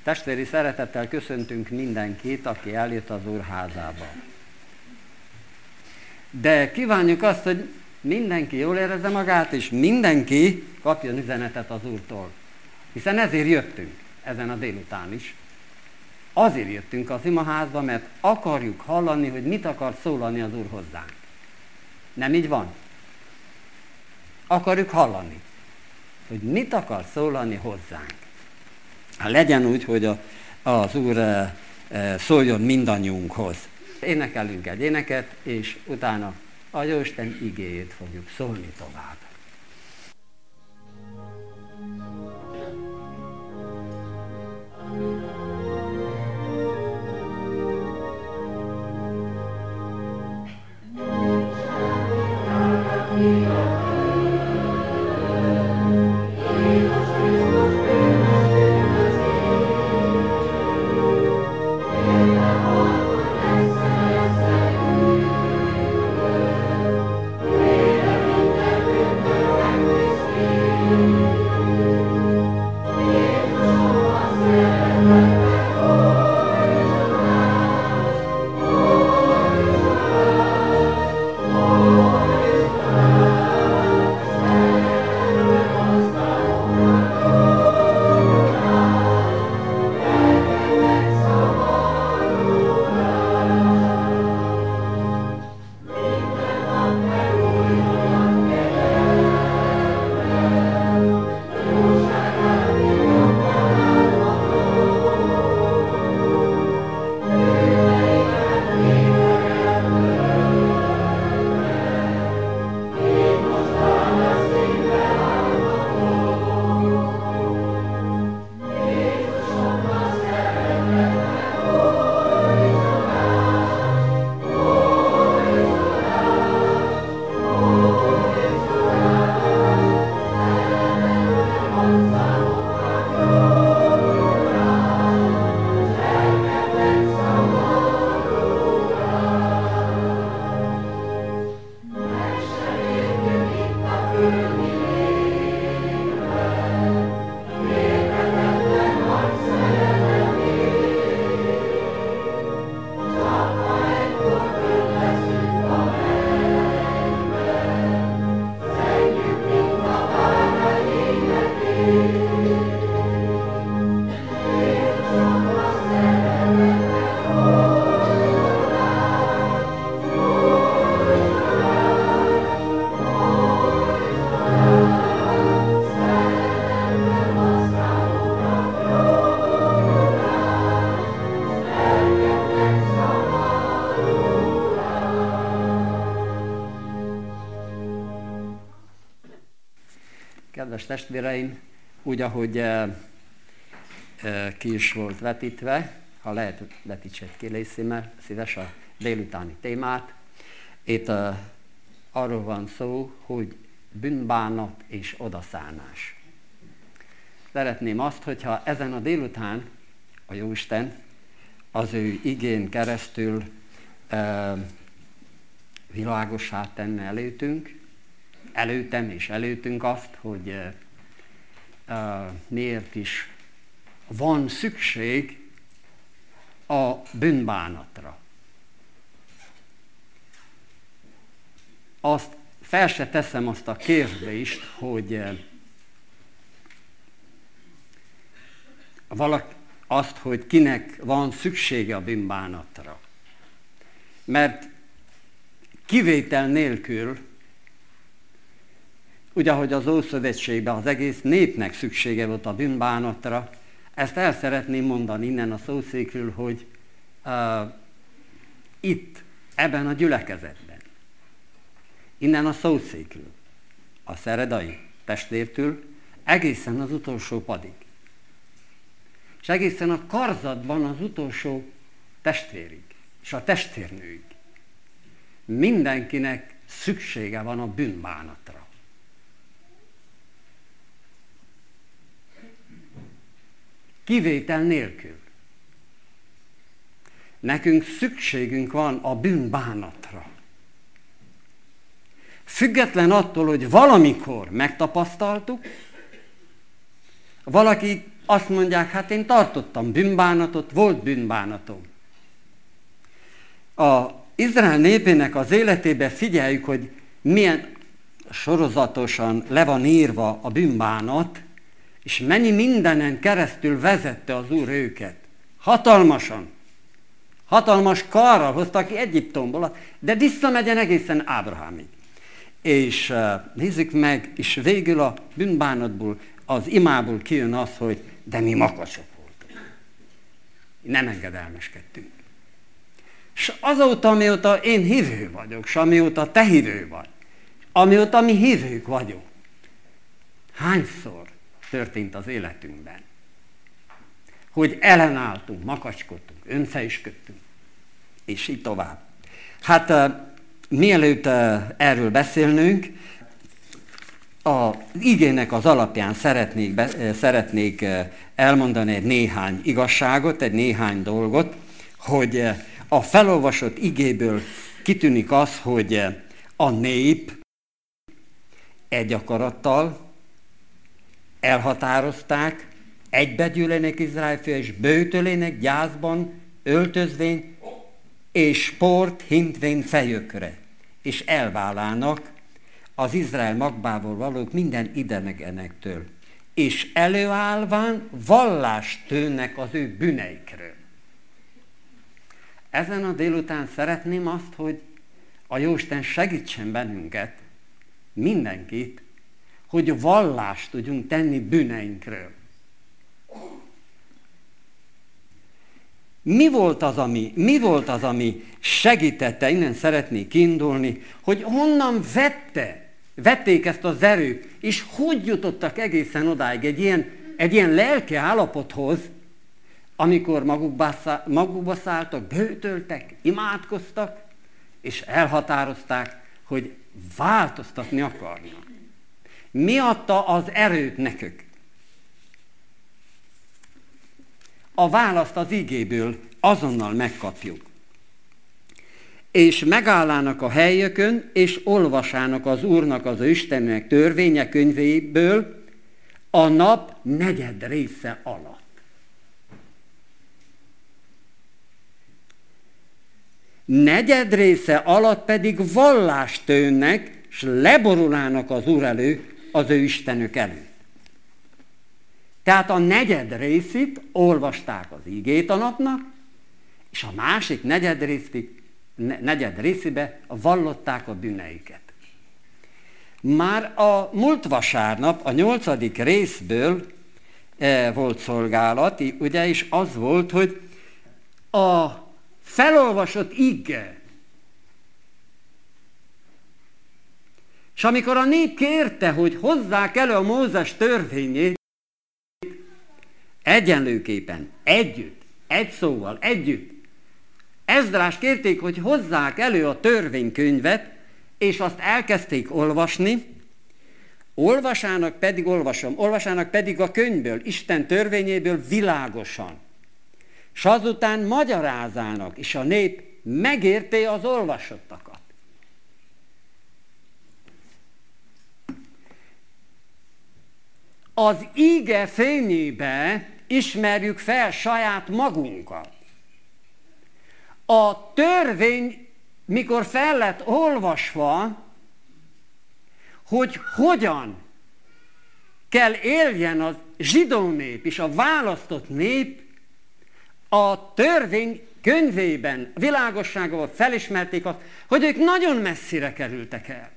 Testvéri szeretettel köszöntünk mindenkit, aki eljött az Úr házába. De kívánjuk azt, hogy mindenki jól érezze magát, és mindenki kapjon üzenetet az Úrtól. Hiszen ezért jöttünk, ezen a délután is. Azért jöttünk az imaházba, mert akarjuk hallani, hogy mit akar szólani az Úr hozzánk. Nem így van? Akarjuk hallani, hogy mit akar szólani hozzánk. Legyen úgy, hogy a, az Úr e, e, szóljon mindannyiunkhoz. Énekelünk egy éneket, és utána a Jóisten igéjét fogjuk szólni tovább. Kedves testvéreim, úgy, ahogy e, e, ki is volt vetítve, ha lehet, vetítsék ki, légy szíves a délutáni témát. Itt e, arról van szó, hogy bűnbánat és odaszánás. Szeretném azt, hogyha ezen a délután a Jóisten az ő igén keresztül e, világossá tenne előttünk, előttem és előttünk azt, hogy uh, uh, miért is van szükség a bűnbánatra. Azt fel se teszem azt a kérdést, hogy uh, valaki, azt, hogy kinek van szüksége a bűnbánatra. Mert kivétel nélkül, úgy, ahogy az Ószövetségben az egész népnek szüksége volt a bűnbánatra, ezt el szeretném mondani innen a szószékről, hogy uh, itt, ebben a gyülekezetben, innen a szószékről, a szeredai testvértől, egészen az utolsó padig. És egészen a karzatban az utolsó testvérig, és a testvérnőig. Mindenkinek szüksége van a bűnbánatra. Kivétel nélkül. Nekünk szükségünk van a bűnbánatra. Független attól, hogy valamikor megtapasztaltuk, valaki azt mondják, hát én tartottam bűnbánatot, volt bűnbánatom. A Izrael népének az életébe figyeljük, hogy milyen sorozatosan le van írva a bűnbánat, és mennyi mindenen keresztül vezette az Úr őket. Hatalmasan. Hatalmas karral hozta ki Egyiptomból, de visszamegyen egészen Ábrahámig. És uh, nézzük meg, és végül a bűnbánatból, az imából kijön az, hogy de mi makacsok voltunk. Nem engedelmeskedtünk. És azóta, amióta én hívő vagyok, és amióta te hívő vagy, amióta mi hívők vagyunk, hányszor történt az életünkben, hogy ellenálltunk, makacskodtunk, önfejüsködtünk, és így tovább. Hát uh, mielőtt uh, erről beszélnünk, az igének az alapján szeretnék, be, uh, szeretnék uh, elmondani egy néhány igazságot, egy néhány dolgot, hogy uh, a felolvasott igéből kitűnik az, hogy uh, a nép egy akarattal elhatározták, egybegyűlének Izrael fia, és böjtölének gyászban, öltözvény, és sport hintvén fejükre, és elválának az Izrael magvából valók minden idegenektől, és előállván vallást tőnek az ő bűneikről. Ezen a délután szeretném azt, hogy a Jóisten segítsen bennünket, mindenkit, hogy vallást tudjunk tenni bűneinkről. Mi volt az, ami, mi volt az, ami segítette, innen szeretnék indulni, hogy honnan vette, vették ezt az erőt, és hogy jutottak egészen odáig egy ilyen, egy ilyen lelki állapothoz, amikor magukba, magukba szálltak, böjtöltek, imádkoztak, és elhatározták, hogy változtatni akarnak. Mi adta az erőt nekük? A választ az igéből azonnal megkapjuk. És megállának a helyükön, és olvasának az Úrnak, az Istennek törvénye könyvéből a nap negyed része alatt. Negyed része alatt pedig vallást tőnnek, és leborulának az Úr elő, az ő Istenük előtt. Tehát a negyed részét olvasták az igét a napnak, és a másik negyed, részét, negyed részébe vallották a bűneiket. Már a múlt vasárnap, a nyolcadik részből e, volt szolgálat, ugye, és az volt, hogy a felolvasott ige, és amikor a nép kérte, hogy hozzák elő a Mózes törvényét, egyenlőképpen, együtt, egy szóval, együtt, Ezdrás kérték, hogy hozzák elő a törvénykönyvet, és azt elkezdték olvasni, olvasának pedig, olvasom, olvasának pedig a könyvből, Isten törvényéből világosan. És azután magyarázának, és a nép megérté az olvasottakat. Az íge fényébe ismerjük fel saját magunkat. A törvény, mikor fel lett olvasva, hogy hogyan kell éljen a zsidó nép és a választott nép, a törvény könyvében, világosságával felismerték azt, hogy ők nagyon messzire kerültek el.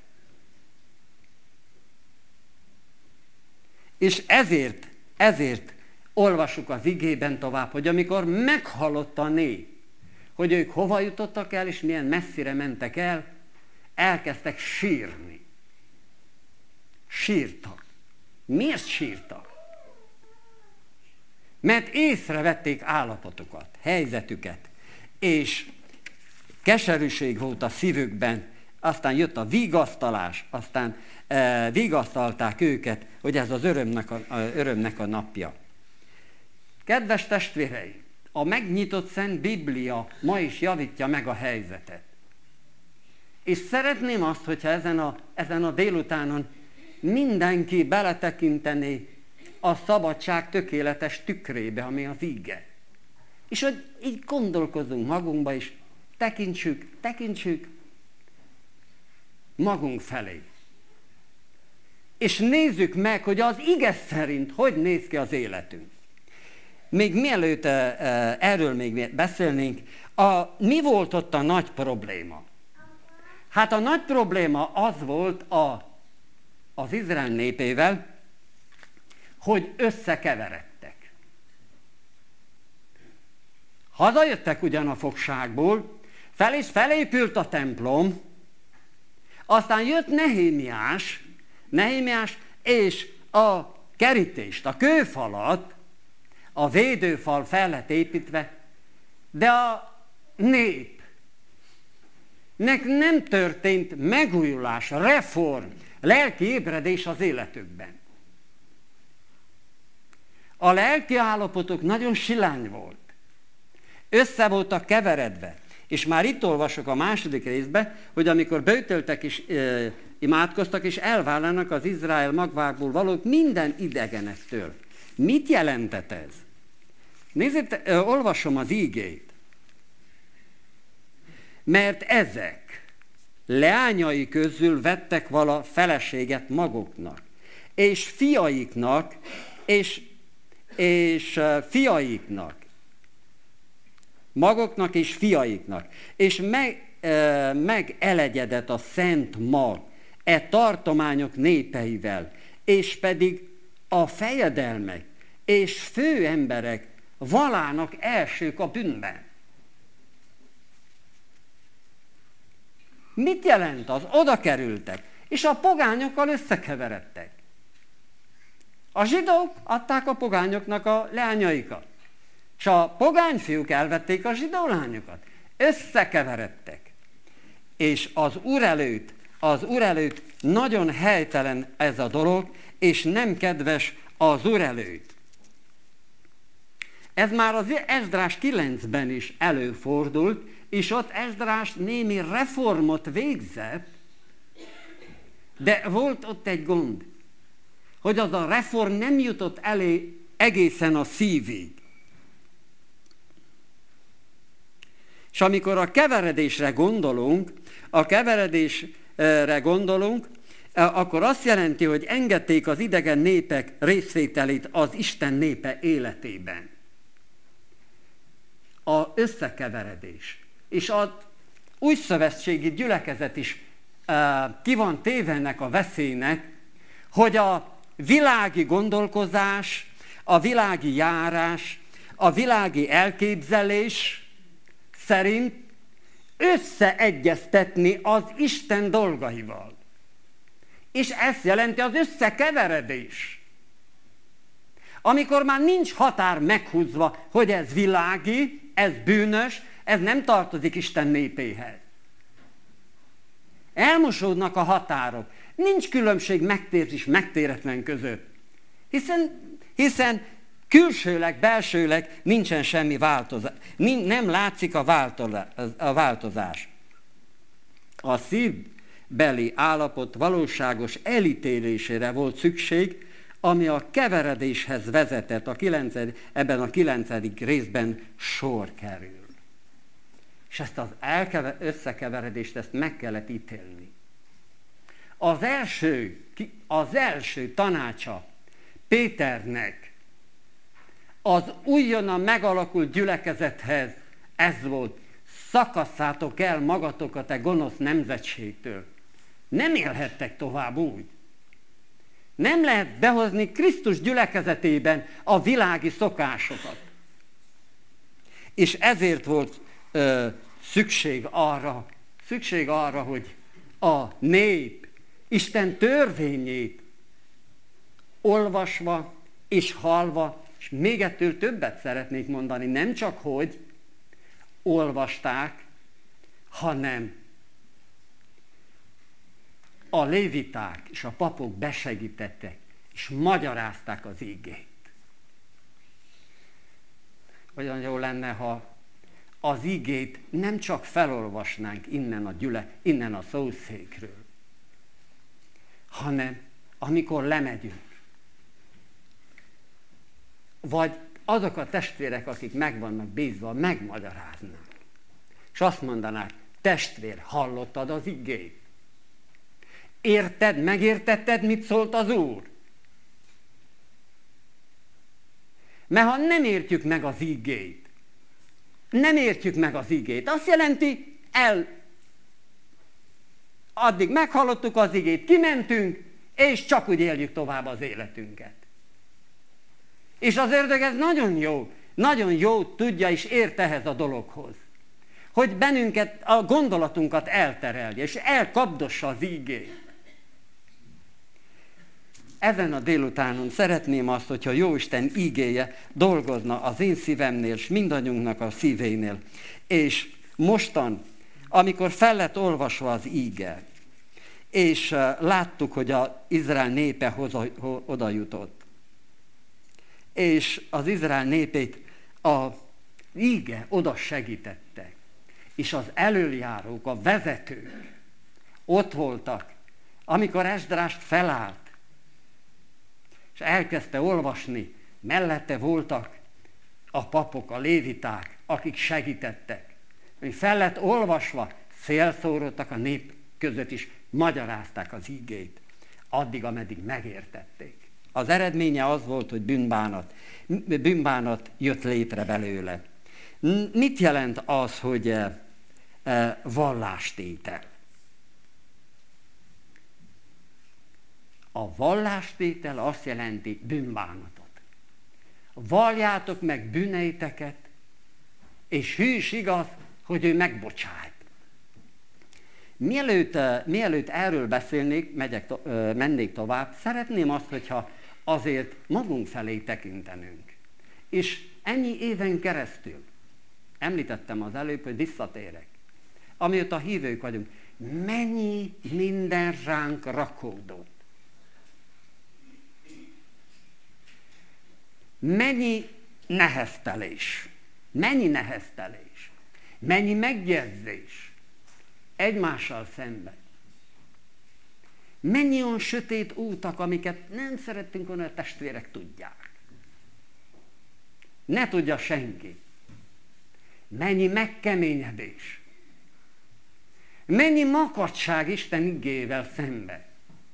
És ezért, ezért olvassuk az igében tovább, hogy amikor meghallott a nép, hogy ők hova jutottak el, és milyen messzire mentek el, elkezdtek sírni. Sírtak. Miért sírtak? Mert észrevették állapotukat, helyzetüket, és keserűség volt a szívükben, aztán jött a vigasztalás, aztán e, vigasztalták őket, hogy ez az örömnek a, a, örömnek a napja. Kedves testvéreim, a megnyitott Szent Biblia ma is javítja meg a helyzetet. És szeretném azt, hogyha ezen a, ezen a délutánon mindenki beletekintené a szabadság tökéletes tükrébe, ami az ige. És hogy így gondolkozunk magunkba, és tekintsük, tekintsük magunk felé. És nézzük meg, hogy az ige szerint hogy néz ki az életünk. Még mielőtt erről még beszélnénk, a, mi volt ott a nagy probléma? Hát a nagy probléma az volt a, az Izrael népével, hogy összekeveredtek. Hazajöttek ugyan a fogságból, fel és felépült a templom, aztán jött Nehémiás, Nehémiás és a kerítést, a kőfalat, a védőfal fel lett építve, de a népnek nem történt megújulás, reform, lelki ébredés az életükben. A lelki állapotok nagyon silány volt. Össze voltak keveredve. És már itt olvasok a második részbe, hogy amikor böjtöltek és e, imádkoztak, és elvállalnak az Izrael magvákból valók minden idegenektől. Mit jelentett ez? Nézzétek, e, olvasom az ígét. Mert ezek leányai közül vettek vala feleséget maguknak, és fiaiknak, és, és uh, fiaiknak, magoknak és fiaiknak, és meg, e, megelegyedett a szent mag e tartományok népeivel, és pedig a fejedelmek és főemberek valának elsők a bűnben. Mit jelent az? Oda kerültek, és a pogányokkal összekeveredtek. A zsidók adták a pogányoknak a leányaikat, és a pogányfiúk elvették a zsidó lányokat. Összekeveredtek. És az Úr előtt, az Úr előtt nagyon helytelen ez a dolog, és nem kedves az Úr előtt. Ez már az Esdrás kilencben is előfordult, és ott Esdrás némi reformot végzett, de volt ott egy gond, hogy az a reform nem jutott elé egészen a szívig. És amikor a keveredésre gondolunk, a keveredésre gondolunk, akkor azt jelenti, hogy engedték az idegen népek részvételét az Isten népe életében. A összekeveredés. És az új szövetségi gyülekezet is ki van téve ennek a veszélynek, hogy a világi gondolkozás, a világi járás, a világi elképzelés szerint összeegyeztetni az Isten dolgaival. És ez jelenti az összekeveredés. Amikor már nincs határ meghúzva, hogy ez világi, ez bűnös, ez nem tartozik Isten népéhez. Elmosódnak a határok. Nincs különbség megtért és megtéretlen között. Hiszen, hiszen külsőleg, belsőleg nincsen semmi változás. Nem látszik a változás. A szívbeli állapot valóságos elítélésére volt szükség, ami a keveredéshez vezetett, a kilencedik, ebben a kilencedik részben sor kerül. És ezt az elkever, összekeveredést, ezt meg kellett ítélni. Az első, az első tanácsa Péternek az újonnan megalakult gyülekezethez ez volt: szakasszátok el magatokat e gonosz nemzetségtől. Nem élhettek tovább úgy. Nem lehet behozni Krisztus gyülekezetében a világi szokásokat. És ezért volt ö, szükség arra, szükség arra, hogy a nép Isten törvényét olvasva és hallva, és még ettől többet szeretnék mondani, nem csak hogy olvasták, hanem a léviták és a papok besegítettek, és magyarázták az igét. Olyan jó lenne, ha az igét nem csak felolvasnánk innen a gyüle, innen a szószékről, hanem amikor lemegyünk, vagy azok a testvérek, akik meg vannak bízva, megmagyaráznak. És azt mondanák, testvér, hallottad az igét? Érted, megértetted, mit szólt az Úr? Mert ha nem értjük meg az igét, nem értjük meg az igét, azt jelenti, el, addig meghallottuk az igét, kimentünk, és csak úgy éljük tovább az életünket. És az ördög ez nagyon jó, nagyon jó tudja és ért ehhez a dologhoz. Hogy bennünket, a gondolatunkat elterelje, és elkapdossa az igét. Ezen a délutánon szeretném azt, hogyha Jóisten igéje dolgozna az én szívemnél, és mindannyiunknak a szívénél. És mostan, amikor fel lett olvasva az íge, és láttuk, hogy az Izrael népe oda jutott, és az Izrael népét a íge oda segítette, és az elöljárók, a vezetők ott voltak, amikor Esdrást felállt, és elkezdte olvasni, mellette voltak a papok, a léviták, akik segítettek. Hogy fel lett olvasva, szélszórodtak a nép között is, magyarázták az igét, addig, ameddig megértették. Az eredménye az volt, hogy bűnbánat, bűnbánat jött létre belőle. Mit jelent az, hogy vallástétel? A vallástétel azt jelenti bűnbánatot. Valljátok meg bűneiteket, és hű és igaz, hogy ő megbocsájt. Mielőtt, mielőtt erről beszélnék, megyek, mennék tovább, szeretném azt, hogyha azért magunk felé tekintenünk. És ennyi éven keresztül, említettem az előbb, hogy visszatérek, amióta hívők vagyunk, mennyi minden ránk rakódott. Mennyi neheztelés, mennyi neheztelés, mennyi megjegyzés egymással szemben. Mennyi olyan sötét útak, amiket nem szerettünk volna, a testvérek tudják. Ne tudja senki. Mennyi megkeményedés. Mennyi makacság Isten igével szemben.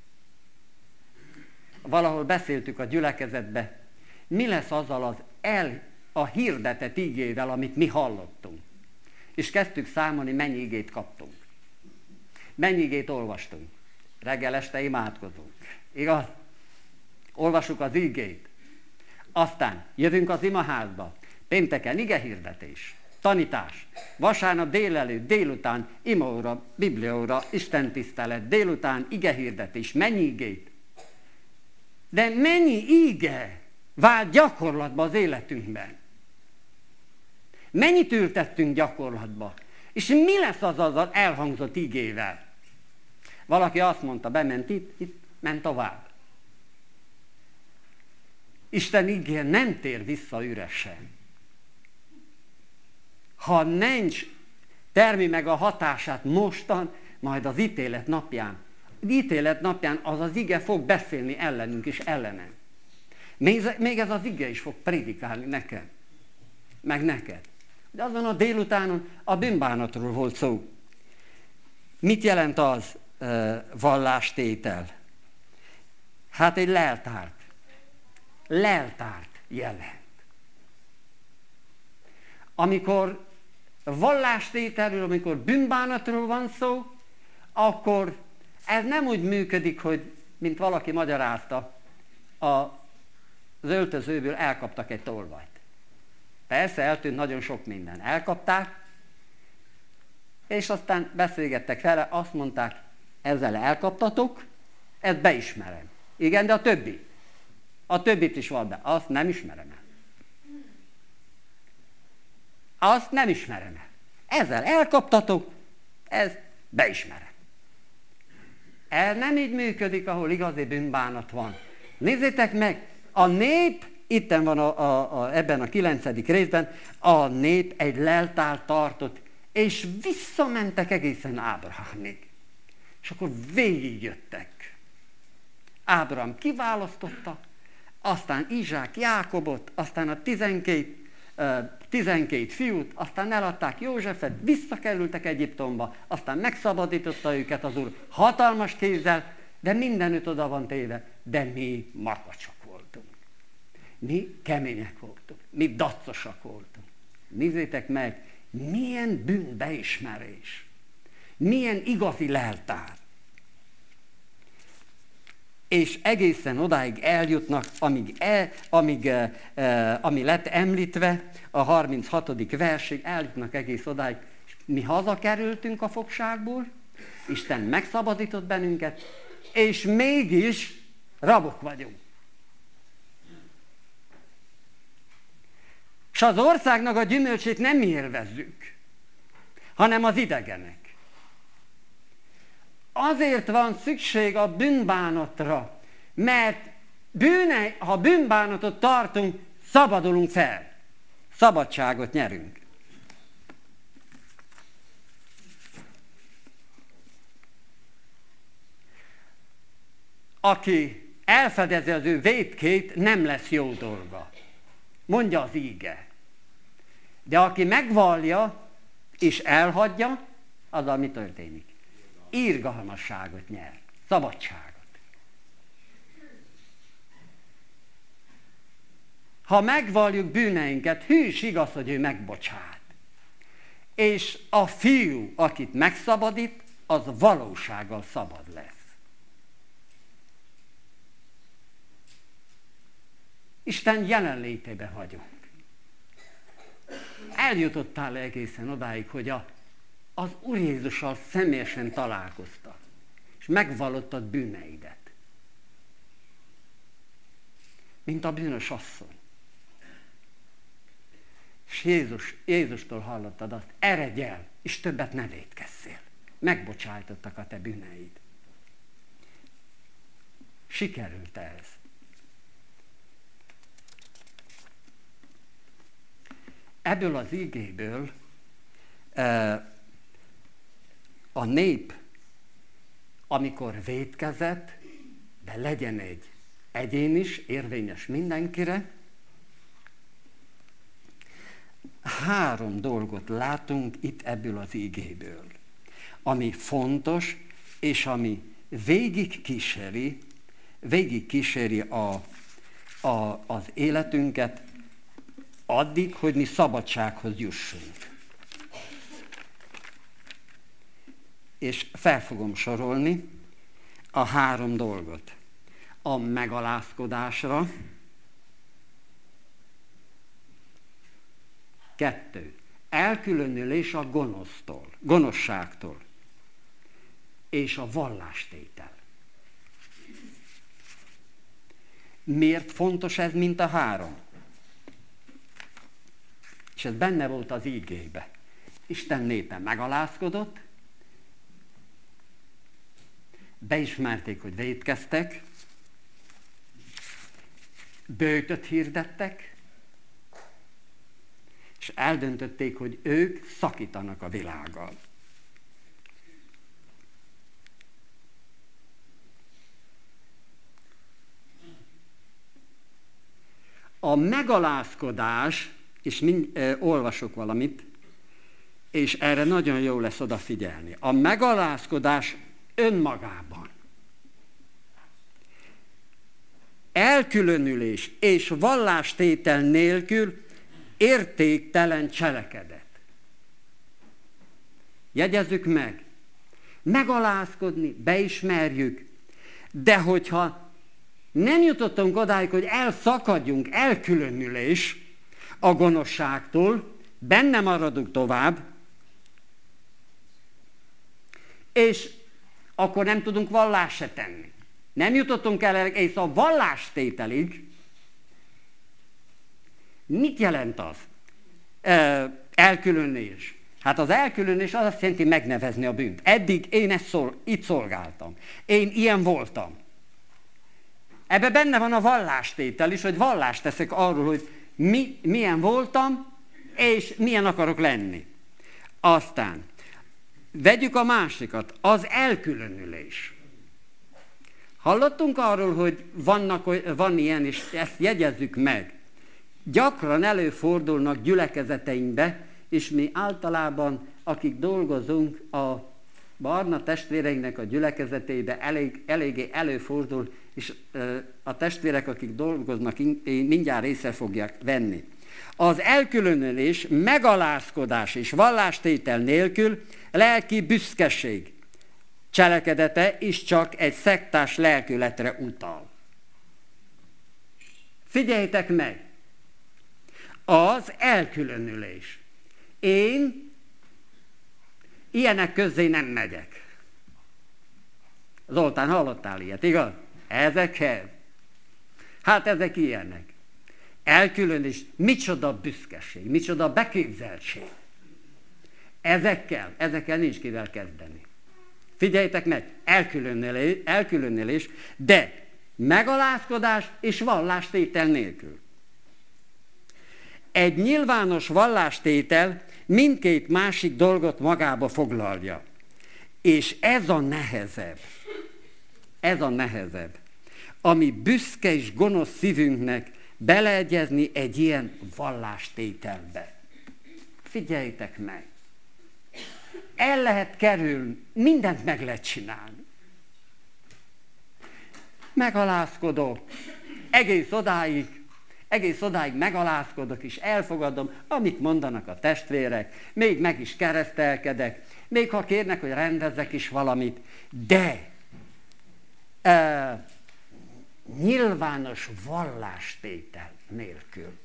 Valahol beszéltük a gyülekezetbe, mi lesz azzal az el, a hirdetett igével, amit mi hallottunk. És kezdtük számolni, mennyi igét kaptunk. Mennyi igét olvastunk. Reggel este imádkozunk. Igaz? Olvassuk az igét. Aztán jövünk az imaházba. Pénteken igehirdetés, tanítás. Vasárnap délelőtt, délután imaóra, bibliaóra, istentisztelet. Délután igehirdetés. Mennyi igét? De mennyi ige vált gyakorlatba az életünkben? Mennyit ültettünk gyakorlatba? És mi lesz az az elhangzott igével? Valaki azt mondta, bement itt, itt ment tovább. Isten igéje nem tér vissza üresen. Ha nincs, termi meg a hatását mostan, majd az ítélet napján. Az ítélet napján az az ige fog beszélni ellenünk és ellenem. Még ez az ige is fog prédikálni nekem, meg neked. De azon a délutánon a bűnbánatról volt szó. Mit jelent az uh, vallástétel? Hát egy leltárt. Leltárt jelent. Amikor vallástételről, amikor bűnbánatról van szó, akkor ez nem úgy működik, hogy mint valaki magyarázta, a az öltözőből elkaptak egy tolvajt. Persze eltűnt nagyon sok minden. Elkapták, és aztán beszélgettek vele, azt mondták, ezzel elkaptatok, ezt beismerem. Igen, de a többi. A többit is van be. Azt nem ismerem el. Azt nem ismerem el. Ezzel elkaptatok, ezt beismerem. Ez nem így működik, ahol igazi bűnbánat van. Nézzétek meg, a nép, itten van a, a, a, ebben a kilencedik részben, a nép egy leltárt tartott, és visszamentek egészen Ábrahámig. És akkor végigjöttek. Ábrahám kiválasztotta, aztán Izsák Jákobot, aztán a tizenkét, tizenkét fiút, aztán eladták Józsefet, visszakerültek Egyiptomba, aztán megszabadította őket az Úr hatalmas kézzel, de mindenütt oda van téve, de mi makacsak voltunk. Mi kemények voltunk, mi daccosak voltunk. Nézzétek meg, milyen bűnbeismerés, milyen igazi leltár. És egészen odáig eljutnak, amíg, el, amíg e, e, ami lett említve, a harminchatodik versig, eljutnak egész odáig. Mi hazakerültünk a fogságból, Isten megszabadított bennünket, és mégis rabok vagyunk. És az országnak a gyümölcsét nem mi élvezzük, hanem az idegenek. Azért van szükség a bűnbánatra, mert bűne, ha bűnbánatot tartunk, szabadulunk fel. Szabadságot nyerünk. Aki elfedezi az ő vétkét, nem lesz jó dolga. Mondja az íge. De aki megvallja és elhagyja, azzal mi történik? Irgalmasságot nyer, szabadságot. Ha megvalljuk bűneinket, hű és igaz, hogy ő megbocsát. És a fiú, akit megszabadít, az valósággal szabad lesz. Isten jelenlétében vagyunk. Eljutottál egészen odáig, hogy a, az Úr Jézussal személyesen találkoztad, és megvallottad bűneidet. Mint a bűnös asszony. És Jézus, Jézustól hallottad azt, eredj el, és többet ne vétkezzél. Megbocsájtottak a te bűneid. Sikerült ez. Ebből az ígéből a nép, amikor vétkezett, de legyen egy egyén is, érvényes mindenkire, három dolgot látunk itt ebből az ígéből, ami fontos, és ami végig kíséri, végig kíséri a, a, az életünket, addig, hogy mi szabadsághoz jussunk. És fel fogom sorolni a három dolgot. A megalázkodásra, kettő, elkülönülés a gonosztól, gonoszságtól, és a vallástétel. Miért fontos ez, mint a három? És ez benne volt az ígébe. Isten népe megalázkodott, beismerték, hogy vétkeztek, böjtöt hirdettek, és eldöntötték, hogy ők szakítanak a világgal. A megalázkodás, és mind, eh, olvasok valamit, és erre nagyon jó lesz odafigyelni. A megalázkodás önmagában elkülönülés és vallástétel nélkül értéktelen cselekedet. Jegyezzük meg, megalázkodni, beismerjük, de hogyha nem jutottunk odáig, hogy elszakadjunk, elkülönülés a gonoszságtól, benne maradunk tovább, és akkor nem tudunk vallást se tenni. Nem jutottunk el egész a vallástételig. Mit jelent az? Elkülönülés. Hát az elkülönülés az azt jelenti megnevezni a bűnt. Eddig én ezt szol, itt szolgáltam. Én ilyen voltam. Ebben benne van a vallástétel is, hogy vallást teszek arról, hogy mi, milyen voltam, és milyen akarok lenni. Aztán vegyük a másikat, az elkülönülés. Hallottunk arról, hogy vannak, van ilyen, és ezt jegyezzük meg. Gyakran előfordulnak gyülekezeteinkbe, és mi általában, akik dolgozunk a barna testvéreinknek a gyülekezetébe, elég, eléggé előfordul, és a testvérek, akik dolgoznak, mindjárt észre fogják venni. Az elkülönülés, megalázkodás és vallástétel nélkül lelki büszkeség cselekedete is csak egy szektás lelkületre utal. Figyeljétek meg! Az elkülönülés. Én ilyenek közé nem megyek. Zoltán, hallottál ilyet, igaz? Ezekhez. Hát ezek ilyenek. Elkülönülés, micsoda büszkeség, micsoda beképzeltség. Ezekkel, ezekkel nincs kivel kezdeni. Figyeljétek meg, elkülönülés, elkülönülés, de megalázkodás és vallástétel nélkül. Egy nyilvános vallástétel mindkét másik dolgot magába foglalja. És ez a nehezebb, ez a nehezebb, ami büszke és gonosz szívünknek beleegyezni egy ilyen vallástételbe. Figyeljétek meg! El lehet kerülni, mindent meg lehet csinálni. Megalázkodok, egész odáig, egész odáig megalázkodok, és elfogadom, amit mondanak a testvérek, még meg is keresztelkedek, még ha kérnek, hogy rendezzek is valamit, de e, nyilvános vallástétel nélkül.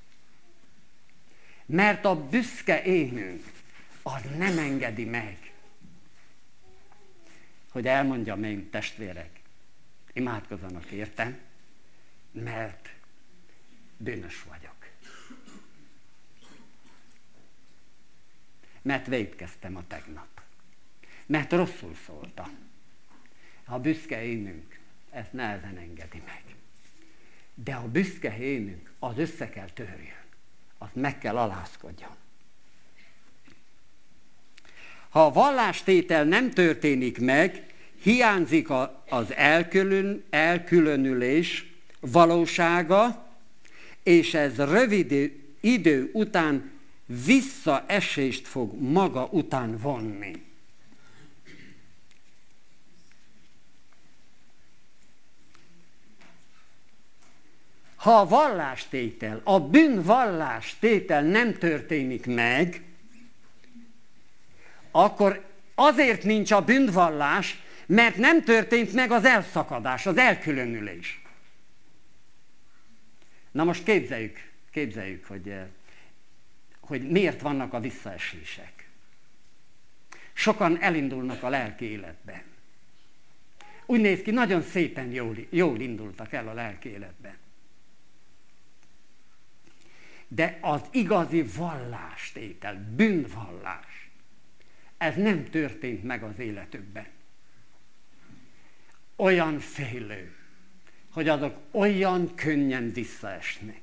Mert a büszke énünk az nem engedi meg, hogy elmondjam én, testvérek, imádkozzanak értem, mert bűnös vagyok. Mert vétkeztem a tegnap. Mert rosszul szóltam. A büszke énünk ezt nehezen engedi meg. De a büszke énünk az össze kell törjön. Az meg kell alázkodjon. Ha a vallástétel nem történik meg, hiányzik a, az elkülön, elkülönülés valósága, és ez rövid idő után visszaesést fog maga után vonni. Ha a vallástétel, a bűnvallástétel nem történik meg, akkor azért nincs a bűnvallás, mert nem történt meg az elszakadás, az elkülönülés. Na most képzeljük, képzeljük, hogy, hogy miért vannak a visszaesések. Sokan elindulnak a lelki életben. Úgy néz ki, nagyon szépen jól, jól indultak el a lelki életben. De az igazi vallástétel, bűnvallás, ez nem történt meg az életükben. Olyan félő, hogy azok olyan könnyen visszaesnek.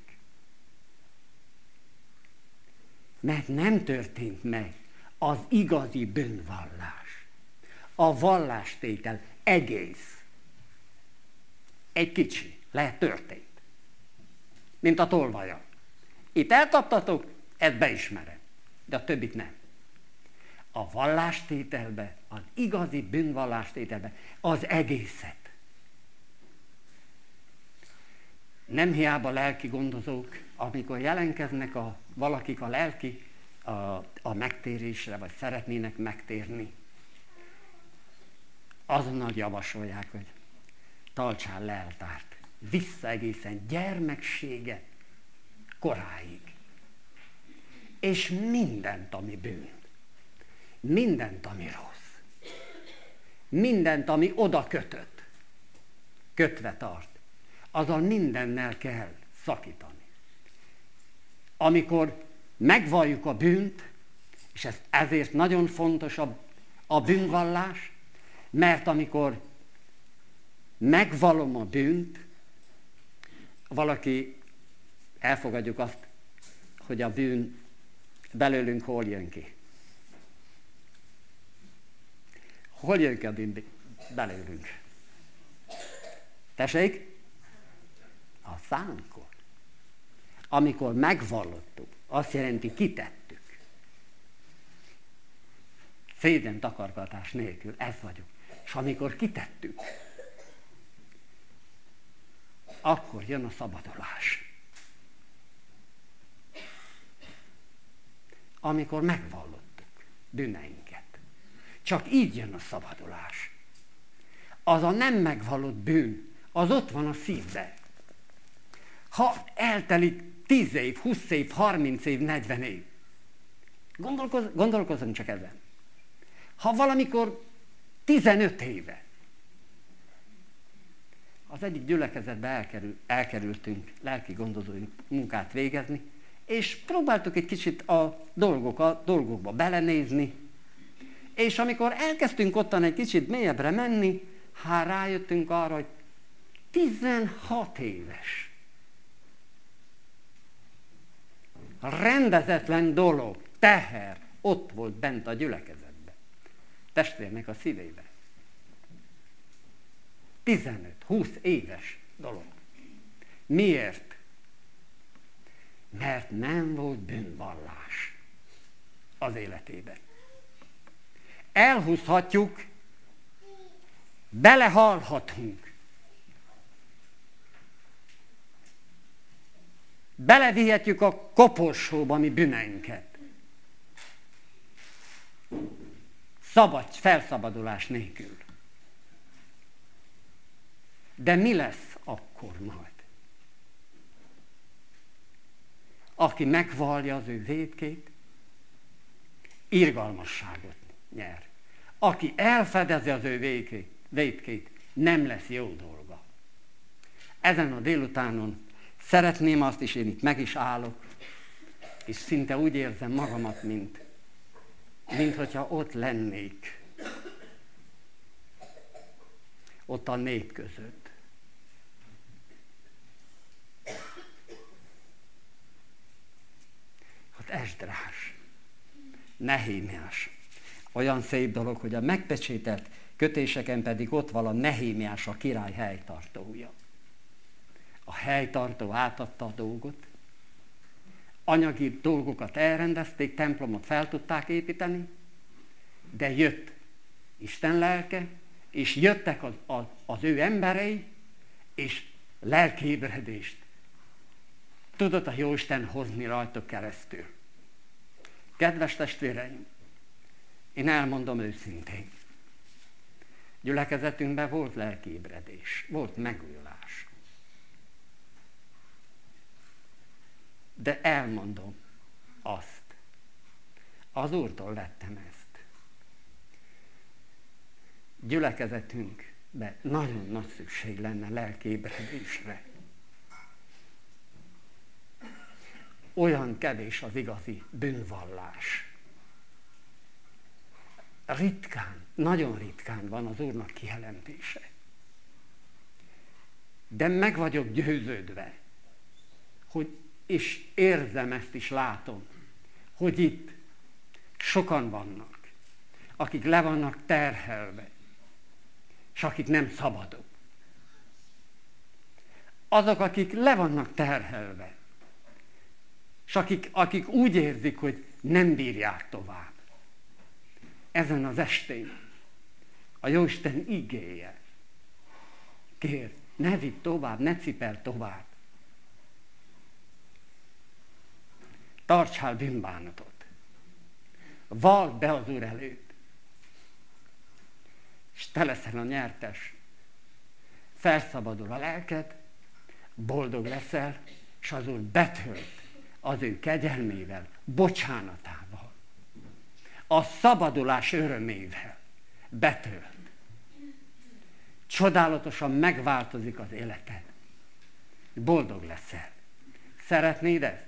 Mert nem történt meg az igazi bűnvallás. A vallástétel egész. Egy kicsi, lehet történt. Mint a tolvaja. Itt elkaptatok, ezt beismerem, de a többit nem. A vallástételbe, az igazi bűnvallástételbe, az egészet. Nem hiába lelki gondozók, amikor jelentkeznek a, valakik a lelki a, a megtérésre, vagy szeretnének megtérni, azonnal javasolják, hogy tartsál leltárt, vissza egészen gyermeksége koráig. És mindent, ami bűn, mindent, ami rossz, mindent, ami oda kötött, kötve tart, azon mindennel kell szakítani. Amikor megvalljuk a bűnt, és ez ezért nagyon fontos a, a bűnvallás, mert amikor megvallom a bűnt, valaki, elfogadjuk azt, hogy a bűn belőlünk hol jön ki. Hol jön ki a bűn belőlünk? Tessék? A szánkor. Amikor megvallottuk, azt jelenti, kitettük. Szégyen takargatás nélkül, ez vagyok. És amikor kitettük, akkor jön a szabadulás. Amikor megvallottuk bűneinket. Csak így jön a szabadulás. Az a nem megvallott bűn, az ott van a szívben. Ha eltelik tíz év, húsz év, harminc év, negyven év, gondolkoz, gondolkozom csak ezen. Ha valamikor tizenöt éve, az egyik gyülekezetbe elkerül, elkerültünk lelki gondozói munkát végezni, és próbáltuk egy kicsit a dolgokat, dolgokba belenézni, és amikor elkezdtünk ottan egy kicsit mélyebbre menni, hát rájöttünk arra, hogy tizenhat éves. Rendezetlen dolog, teher ott volt bent a gyülekezetben. Testvérnek a szívében. tizenöt-húsz éves dolog. Miért? Mert nem volt bűnvallás az életében. Elhúzhatjuk, belehalhatunk. Belevihetjük a koporsóba mi bűneinket. Szabad, felszabadulás nélkül. De mi lesz akkor majd? Aki megvallja az ő vétkét, irgalmasságot nyer. Aki elfedezi az ő vétkét, vétkét, nem lesz jó dolga. Ezen a délutánon szeretném azt is, én itt meg is állok, és szinte úgy érzem magamat, mint, mint hogyha ott lennék. Ott a nép között. Hát Esdrás, Nehémiás. Olyan szép dolog, hogy a megpecsételt kötéseken pedig ott van a Nehémiás, a király helytartója. A helytartó átadta a dolgot, anyagi dolgokat elrendezték, templomot fel tudták építeni, de jött Isten lelke, és jöttek az, az, az ő emberei, és lelkiébredést tudott a Jóisten hozni rajtuk keresztül. Kedves testvéreim, én elmondom őszintén, gyülekezetünkben volt lelkiébredés, volt megújulás. De elmondom azt, az Úrtól vettem ezt. Gyülekezetünkben nagyon nagy szükség lenne lelkiébredésre. Olyan kevés az igazi bűnvallás. Ritkán, nagyon ritkán van az Úrnak kijelentése. De meg vagyok győződve, hogy és érzem ezt is, látom, hogy itt sokan vannak, akik le vannak terhelve, és akik nem szabadok. Azok, akik le vannak terhelve, és akik, akik úgy érzik, hogy nem bírják tovább. Ezen az estén a Jóisten igéje. Kér, ne vidd tovább, ne cipel tovább. Tartsál bűnbánatot. Vald be az Úr előtt. És te leszel a nyertes. Felszabadul a lelked, boldog leszel, és az Úr betölt az ő kegyelmével, bocsánatával, a szabadulás örömével betölt. Csodálatosan megváltozik az életed. Boldog leszel. Szeretnéd ezt?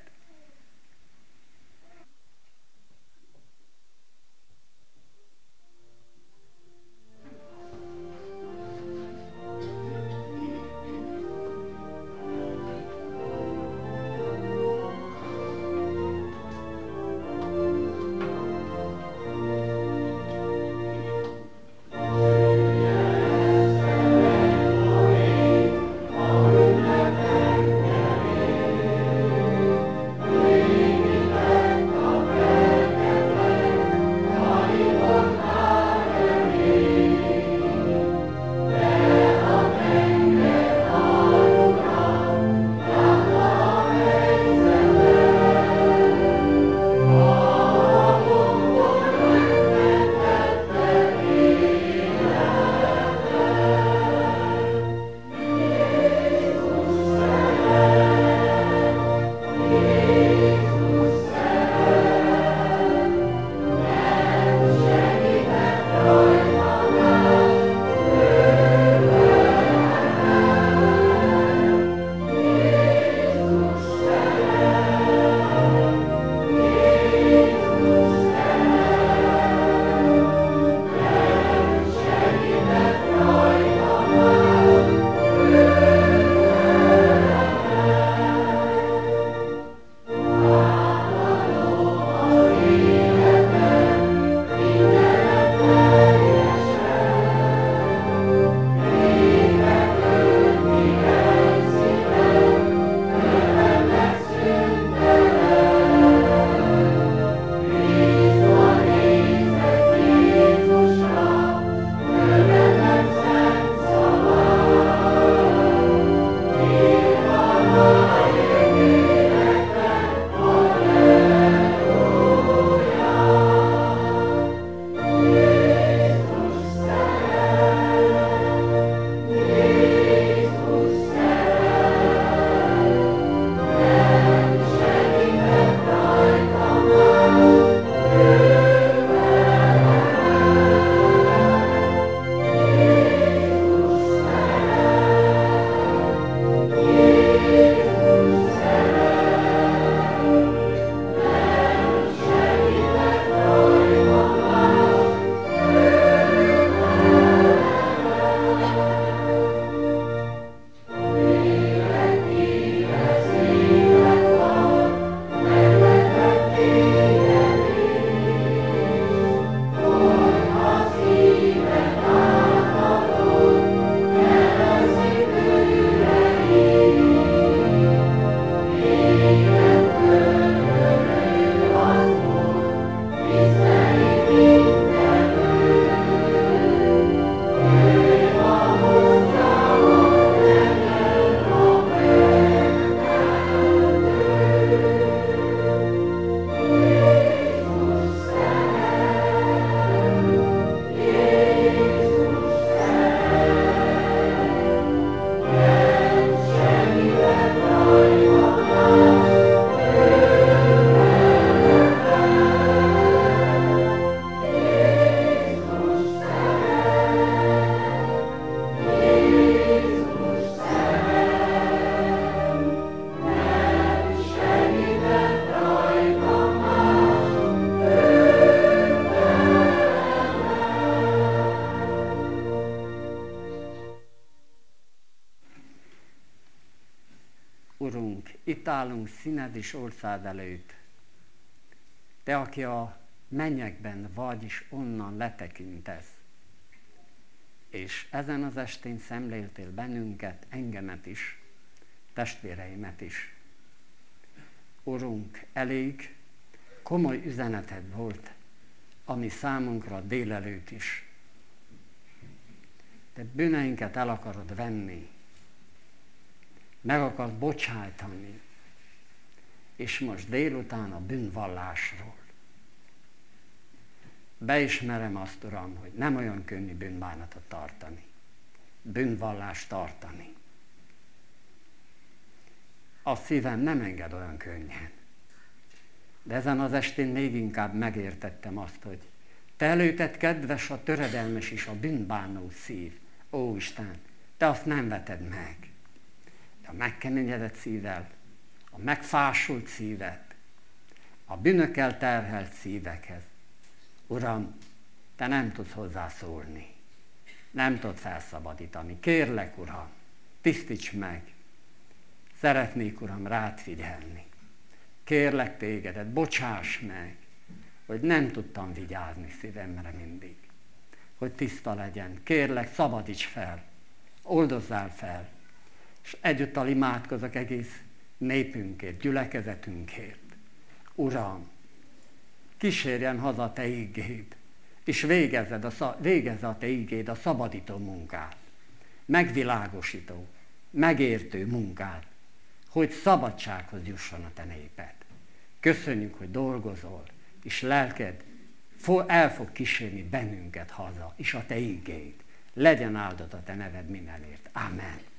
itt állunk színed és orszád előtt. Te, aki a mennyekben vagy, és onnan letekintesz. És ezen az estén szemléltél bennünket, engemet is, testvéreimet is. Urunk, elég komoly üzeneted volt, ami számunkra délelőtt is. Te bűneinket el akarod venni, meg akarod bocsájtani, és most délután a bűnvallásról. Beismerem azt, Uram, hogy nem olyan könnyű bűnbánatot tartani, bűnvallást tartani. A szívem nem enged olyan könnyen. De ezen az estén még inkább megértettem azt, hogy te előtted kedves a töredelmes és a bűnbánó szív. Ó Isten, te azt nem veted meg. De a megkeményedett szívvel, a megfásult szívet, a bűnökkel terhelt szívekhez. Uram, te nem tudsz hozzászólni. Nem tudsz felszabadítani. Kérlek, Uram, tisztíts meg. Szeretnék, Uram, rád figyelni. Kérlek tégedet, bocsáss meg, hogy nem tudtam vigyázni szívemre mindig. Hogy tiszta legyen. Kérlek, szabadíts fel, oldozzál fel, és egyúttal imádkozok egész népünkért, gyülekezetünkért. Uram, kísérjen haza te ígéd, és végezzed a, végezze a te ígéd a szabadító munkát, megvilágosító, megértő munkát, hogy szabadsághoz jusson a te néped. Köszönjük, hogy dolgozol, és lelked el fog kísérni bennünket haza, és a te ígéd. Legyen áldott a te neved mindenért. Amen.